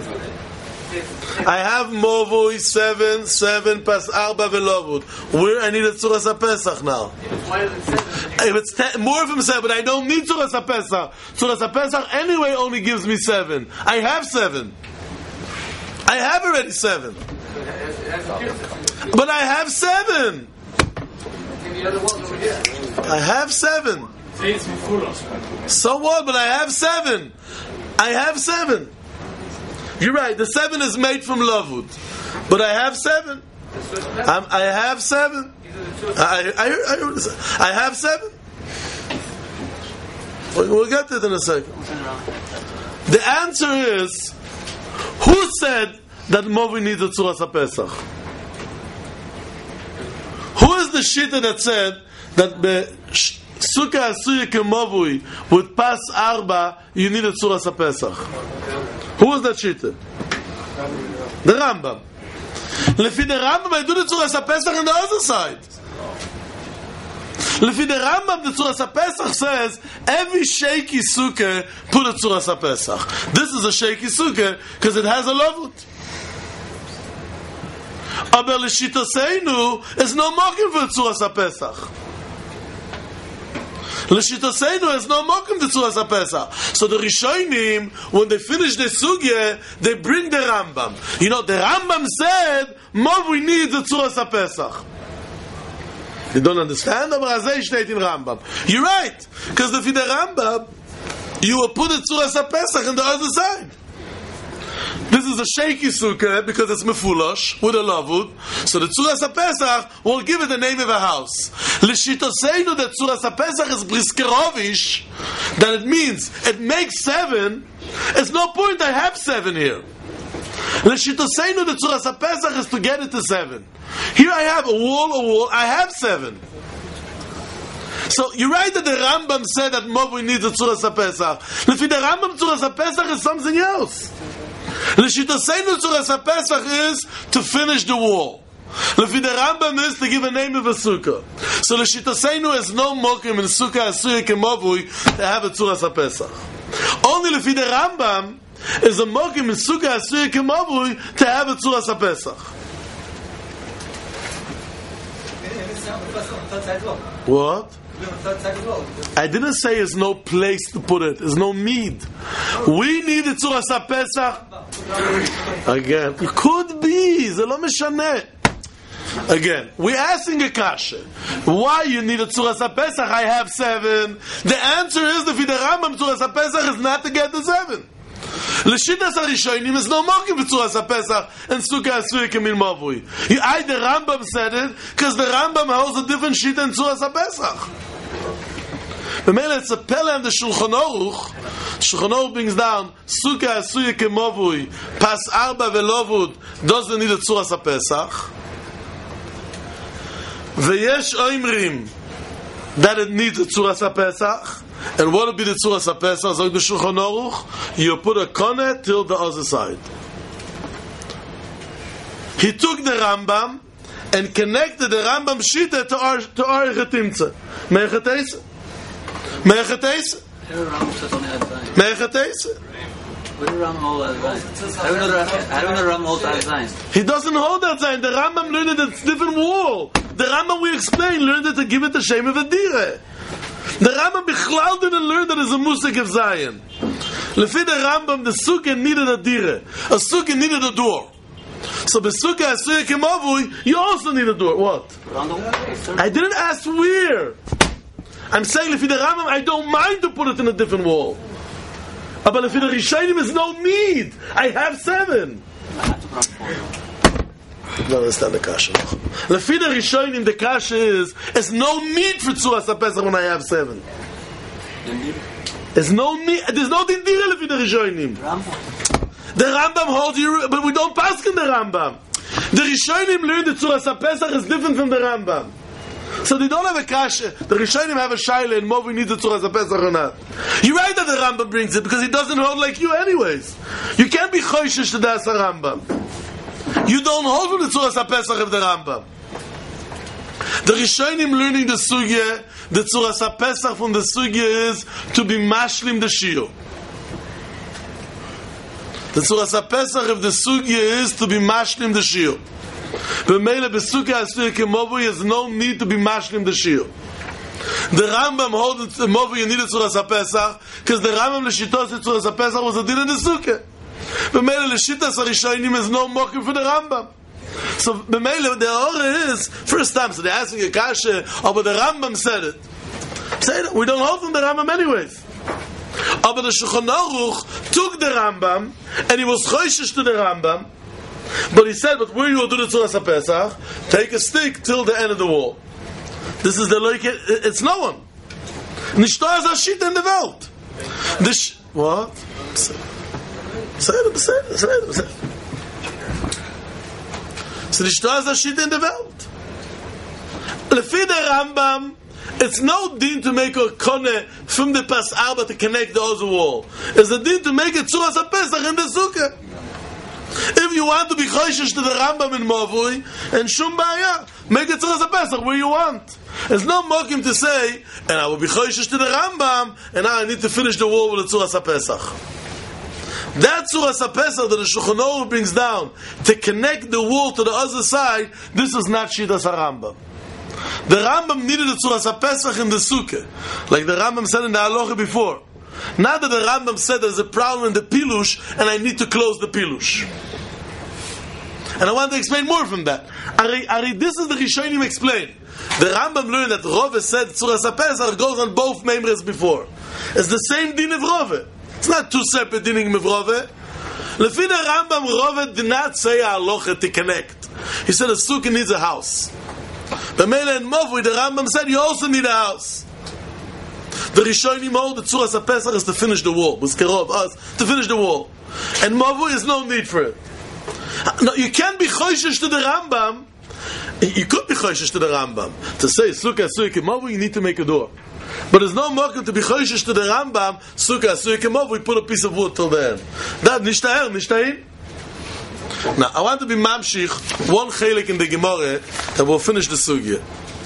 I have Movui 7, 7 pas arba velavud. Where I need a Tzuras HaPesach now? If it's more from 7, but I don't need Tzuras HaPesach. Tzuras HaPesach anyway only gives me 7. I have 7. I have already 7. But I have 7. I have 7. So what? But I have 7. I have 7. You're right. The 7 is made from Lavud, but I have 7. I have 7. I have 7. We'll get to it in a second. The answer is, who said that Movi needs a Tzuras HaPesach? Who is the shita that said that the Sukkah Asuya Kemovui with Pas Arba you need a Tzuras HaPesach? Who is that shita? The Rambam. Lefi the Rambam, I do the Tzuras HaPesach on the other side. Lefi the Rambam, the Tzuras HaPesach says every shaky sukkah put a Tzuras HaPesach. This is a shaky sukkah because it has a lavut. Aber l'shitaseinu is no mokim for Tzuras HaPesach. L'shitaseinu is no mokim to Tzuras HaPesach. So the Rishonim, when they finish the sugya, they bring the Rambam. You know, the Rambam said, Mov we need the Tzuras HaPesach. You don't understand? Aber azay steht in Rambam. You're right. Because if in the Rambam, you will put the Tzuras HaPesach on the other side. This is a shaky sukkah because it's mefulash with a lavud. So the Tzuras HaPesach will give it the name of a house. L'shitoseinu that Tzuras HaPesach is briskerovish, that it means it makes 7. It's no point I have 7 here. L'shitoseinu the Tzuras HaPesach is to get it to 7. Here I have a wall, I have 7. So you're right that the Rambam said that Movi needs a Tzuras HaPesach. If the Rambam Tzuras HaPesach is something else. L'shitaseinu Tzuras HaPesach is to finish the wall. Lefi the Rambam is to give a name of a sukkah. So l'shitaseinu is no mokim in sukkah asuya kemavui to have a Tzuras HaPesach. Only lefi the Rambam is a mokim in sukkah asuya kemavui to have a Tzuras HaPesach. What? I didn't say there's no place to put it. There's no need. We need a Tzuras HaPesach. Again, it could be. Ze lo meshaneh. Again, we're asking a kasha. Why you need a Tzuras HaPesach? I have 7. The answer is the Rambam Tzuras HaPesach is not to get the 7. L'shitas harishonim is no mokim b'tzuras HaPesach and sukkah asuya kemin mavui. The Rambam said it because the Rambam holds a different shit than tzuras HaPesach. B'meila it's a pele and the Shulchan Aruch. Shulchan Aruch brings down sukkah asuya kemavui pas arba velovud doesn't need a tzuras HaPesach. V'yesh oimrim that it needs a tzuras HaPesach. And what would be the Tzuras HaPesach? So the Shulchan Aruch, you put a konet till the other side. He took the Rambam and connected the Rambam Shita to our Echetimtze. Me'echetese? Me'echetese? Me'echetese? What did Ram hold that Zayin? How do we know Ram holds that Zayin? He doesn't hold that Zayin. The Rambam learned that it's different wall. The Rambam, we explained, learned it to give it the shame of a dire. The Rambam Bichlal didn't learn that as a musik of Zion. Lefi the Rambam, the sukkah needed a dire. A sukkah needed a door. So the sukkah asuya kemavui, you also need a door. What? I didn't ask where. I'm saying lefi the Rambam, I don't mind to put it in a different wall. But lefi the Rishonim is no need. I have 7. You don't understand the kasha. Lefi the Rishonim, the kasha is, there's no need for Tzuras HaPesach when I have 7. There's no need, there's no din dira lefi the Rishonim. The Rambam holds you, but we don't pass in the Rambam. The Rishonim learn that Tzuras HaPesach is different from the Rambam. So they don't have a kasha. The Rishonim have a shaila and Movi needs the Tzuras HaPesach or not. You're right that the Rambam brings it because he doesn't hold like you anyways. You can't be choishish to das Rambam. You don't hold from the Tzuras HaPesach of the Rambam. The Rishonim learning the sugya, the Tzuras HaPesach from the sugya is to be mashlim the shiur. The Tzuras HaPesach of the sugya is to be mashlim the shiur. B'meila b'sukkah asuya k'movu is no need to be mashlim the shiur. The Rambam holds the movu you need a Tzuras HaPesach because the Rambam l'shitos the Tzuras HaPesach was a din in the sukkah. B'meila l'shitas harishonim is no mokim for the Rambam. So b'meila the orah is first time. So they're asking a kasha, oh, but the Rambam said it. Say it. We don't hold from the Rambam anyways. Oh, but the Shulchan Aruch took the Rambam and he was choishish to the Rambam. But he said, but where you will do the Tzuras HaPesach, take a stick till the end of the wall. This is the like it's no one. Nicht da ist a shit in the Welt. What? Say it. So nicht da ist a shit in the Welt. Lefi the Rambam, it's no din to make a kone from the pas arba to connect the other wall. It's a din to make a Tzuras HaPesach in the sukkah. If you want to be choishish to the Rambam in Mavui, and shum baya, make it Tzuras HaPesach where you want. There's no mokim to say, and I will be choishish to the Rambam, and now I need to finish the wall with the Tzuras HaPesach. That Tzuras HaPesach that the Shulchan Aruch brings down to connect the wall to the other side, this is not Shitas HaRambam. The Rambam needed the Tzuras HaPesach in the Sukkah, like the Rambam said in the Halacha before. Not that the Rambam said there's a problem in the Pilush and I need to close the Pilush. And I want to explain more from that. Ari, this is the Rishonim explain. The Rambam learned that Rove said Tzuras HaPesach goes on both memres before. It's the same din of Rove. It's not two separate dinim of Rove. Lefi the Rambam, Rove did not say halacha to connect. He said a sukkah needs a house. The Mele and Mavui, the Rambam said you also need a house. The Rishonim hold the Tzuras HaPesach is to finish the wall. With Kerov, us, to finish the wall. And Mavui is no need for it. No, you can't be choishish to the Rambam. You could be choishish to the Rambam. To say, Sukkah, Sukkah, Mavui, you need to make a door. But there's no mokum to be choishish to the Rambam, Sukkah, Sukkah, Mavui, put a piece of wood till the end. That, nishtahin. Now, I want to be mamshich, one chelik in the Gemara, that will finish the sugya.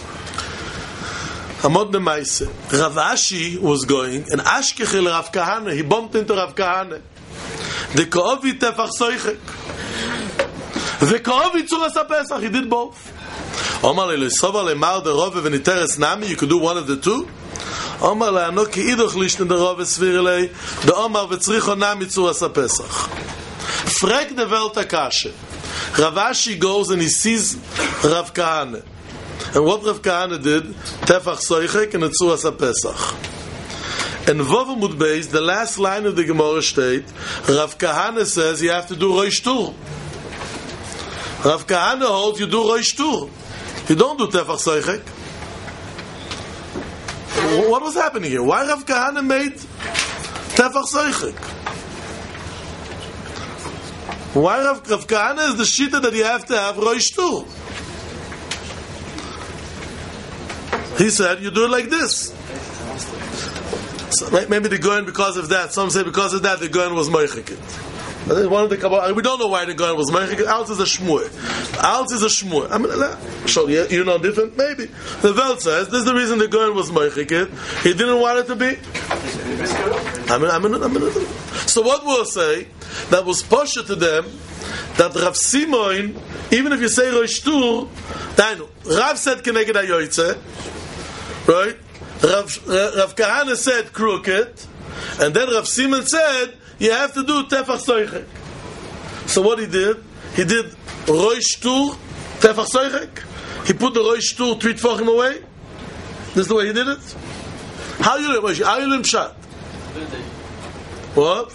Amod Nemaise. Rav Ashi was going, and Ashkechel Rav Kahane, he bumped into Rav Kahane. The Ko'ovi Tefach Soichek. The Ko'ovi Tzuras HaPesach, he did both. Omar le Sova le Mar de Rove v'niteres Nami, you could do one of the two. Omar le Ano ki idoch lishne de Rove Svirelei, de Omar v'tzricho Nami Tzuras HaPesach. Frek de Welt HaKashe. Rav Ashi goes and he sees Rav Kahane. And what Rav Kahane did, Tefach Soichek and Tzuras HaPesach. And Vovamud Beis, the last line of the Gemara state, Rav Kahane says you have to do Rosh Tur. Rav Kahane holds you do Rosh Tur. You don't do Tefach Soichek. What was happening here? Why Rav Kahane made Tefach Soichek? Why Rav Kahane is the shita that you have to have Rosh Tur? He said, you do it like this. So maybe the Goyen because of that. Some say because of that the Goyen was Meichikit. We don't know why the Goyen was Meichikit. Alt is a Shmuel. I mean, so you know different? Maybe. The Welt says, this is the reason the Goyen was Meichikit. He didn't want it to be. So what we'll say, that was posher to them, that Rav Simon, even if you say Rosh Tur, Rav said Keneged HaYoytze, right? Rav Kahana said crooked, and then Rav Simon said you have to do Tefach Soichek. So what he did Rosh Tur, Tefach Soichek. He put the Rosh Tur 3 Tefachim away. This is the way he did it. How you live Pshat? What?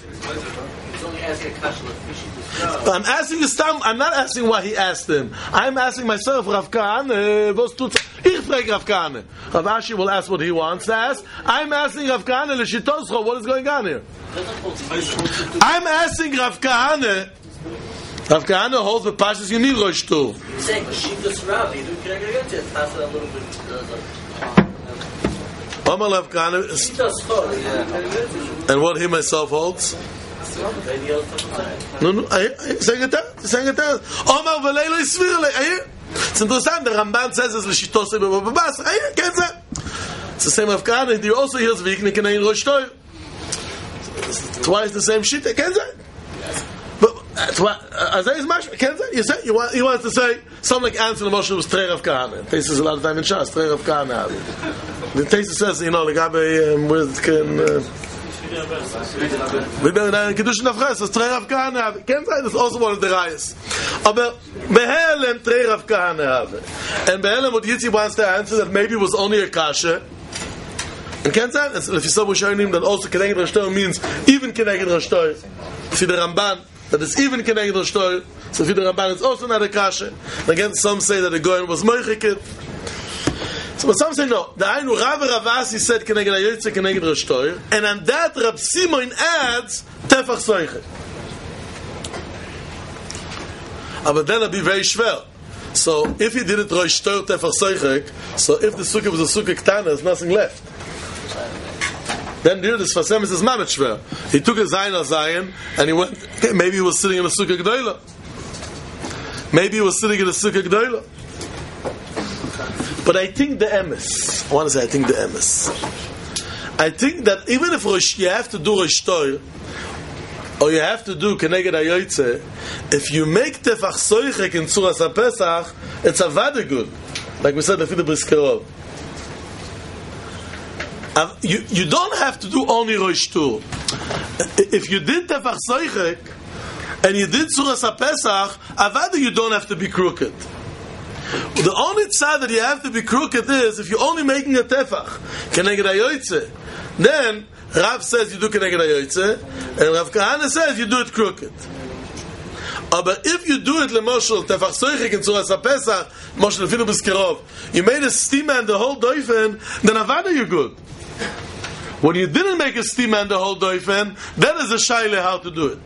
I'm asking you Stam. I'm not asking why he asked him. I'm asking myself, Rav Kahane, was tut? Ich frage Rav Kahane. Rav Ashi will ask what he wants to ask. I'm asking Rav Kahane, L'shitoscho, what is going on here? I'm asking Rav Kahane. Rav Kahane holds the Pashas, you need Rosh Tur. He's saying, Shivas Rav, you do Keneged pass it a little bit. Omar Rav Kahane, and what he myself holds? No, saying it there. Omar v'leilo yisvir le. It's interesting. The Ramban says it's l'shitosei b'babas. It's the same Rav Kahane. He also hears v'ikne kenei Rosh Tur. Twice the same shit. But Azay is mashma. You say he wants to say something like answer the Moshe was Trei Rav Kahane. It takes us a lot of time in Shas. Trei Rav Kahane. The Taisa says, the Gabe with can. Kiddush Nafres, das Trei Rav Kahane habe. Kennt ihr? Das ist also one of the Rayas. Aber Behelem Trei Rav Kahane habe. And Behelem, what Yitzi wants to answer, that maybe it was only a kasha. And kennt ihr? If you saw Bushayinim, that also Keneged Rosh Tur means even Keneged Rosh Tur. For the Ramban, that is even Keneged Rosh Tur. So for the Ramban, it's also not a kasha. And again, some say that the Goyen was Moichikid. So, but some say no. The Ainu Rav Ravasi said Keneged HaYoytze, Keneged Rosh Tur, and on that Rav Simon adds Tefach Soichek. But then it'll be very schwer. So if he did it Rosh Tur Tefach Soichek, so if the sukkah was a sukkah ktana, there's nothing left. Then here this Fasemis is mamet schwer. He took a Zayin al Zayin and he went. Okay, maybe he was sitting in a sukkah gdoila. Maybe he was sitting in a sukkah gdoila. But I think the emes. I want to say I think the emes. I think that even if you have to do Rosh Tur, or you have to do Keneged HaYoytze, if you make Tefach Soichek in Tzuras HaPesach, it's a vada good. Like we said, the Fide Briskerov. You don't have to do only Rosh Tur. If you did Tefach Soichek, and you did Tzuras HaPesach, avada you don't have to be crooked. The only tzad that you have to be crooked is if you're only making a tefach Keneged HaYoytze. Then Rav says you do Keneged HaYoytze, and Rav Kahane says you do it crooked. But if you do it lemoshel tefach soichek in Tzuras HaPesach, moshel lefilu b'skerov, you made a stima and the whole doifen, then avada you're good. When you didn't make a stima and the whole doifen, then is a shaila how to do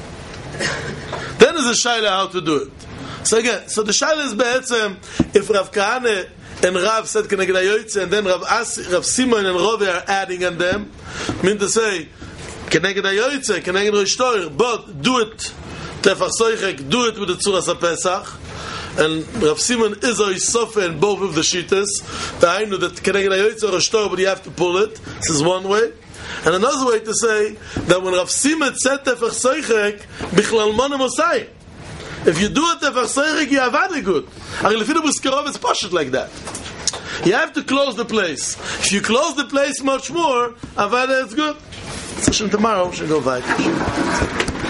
it. So again, so the shaila is be'etzem, if Rav Kahane and Rav said Keneged HaYoytze, and then Rav Simon and Rove are adding on them, mean to say, Keneged HaYoytze, Keneged Rosh Tur, but do it, Tefach Soichek, do it with the Tzuras HaPesach, and Rav Simon is a Yisofa in both of the Shittas, I know that Keneged HaYoytze Rosh Tur, but you have to pull it, this is one way. And another way to say, that when Rav Simon said Tefach Soichek, Bichlal Monem Osai, if you do it Tefach Soichek, you have very good. Lefilu b'skerov is pashut like that. You have to close the place. If you close the place much more, avada is good. So tomorrow we should go back.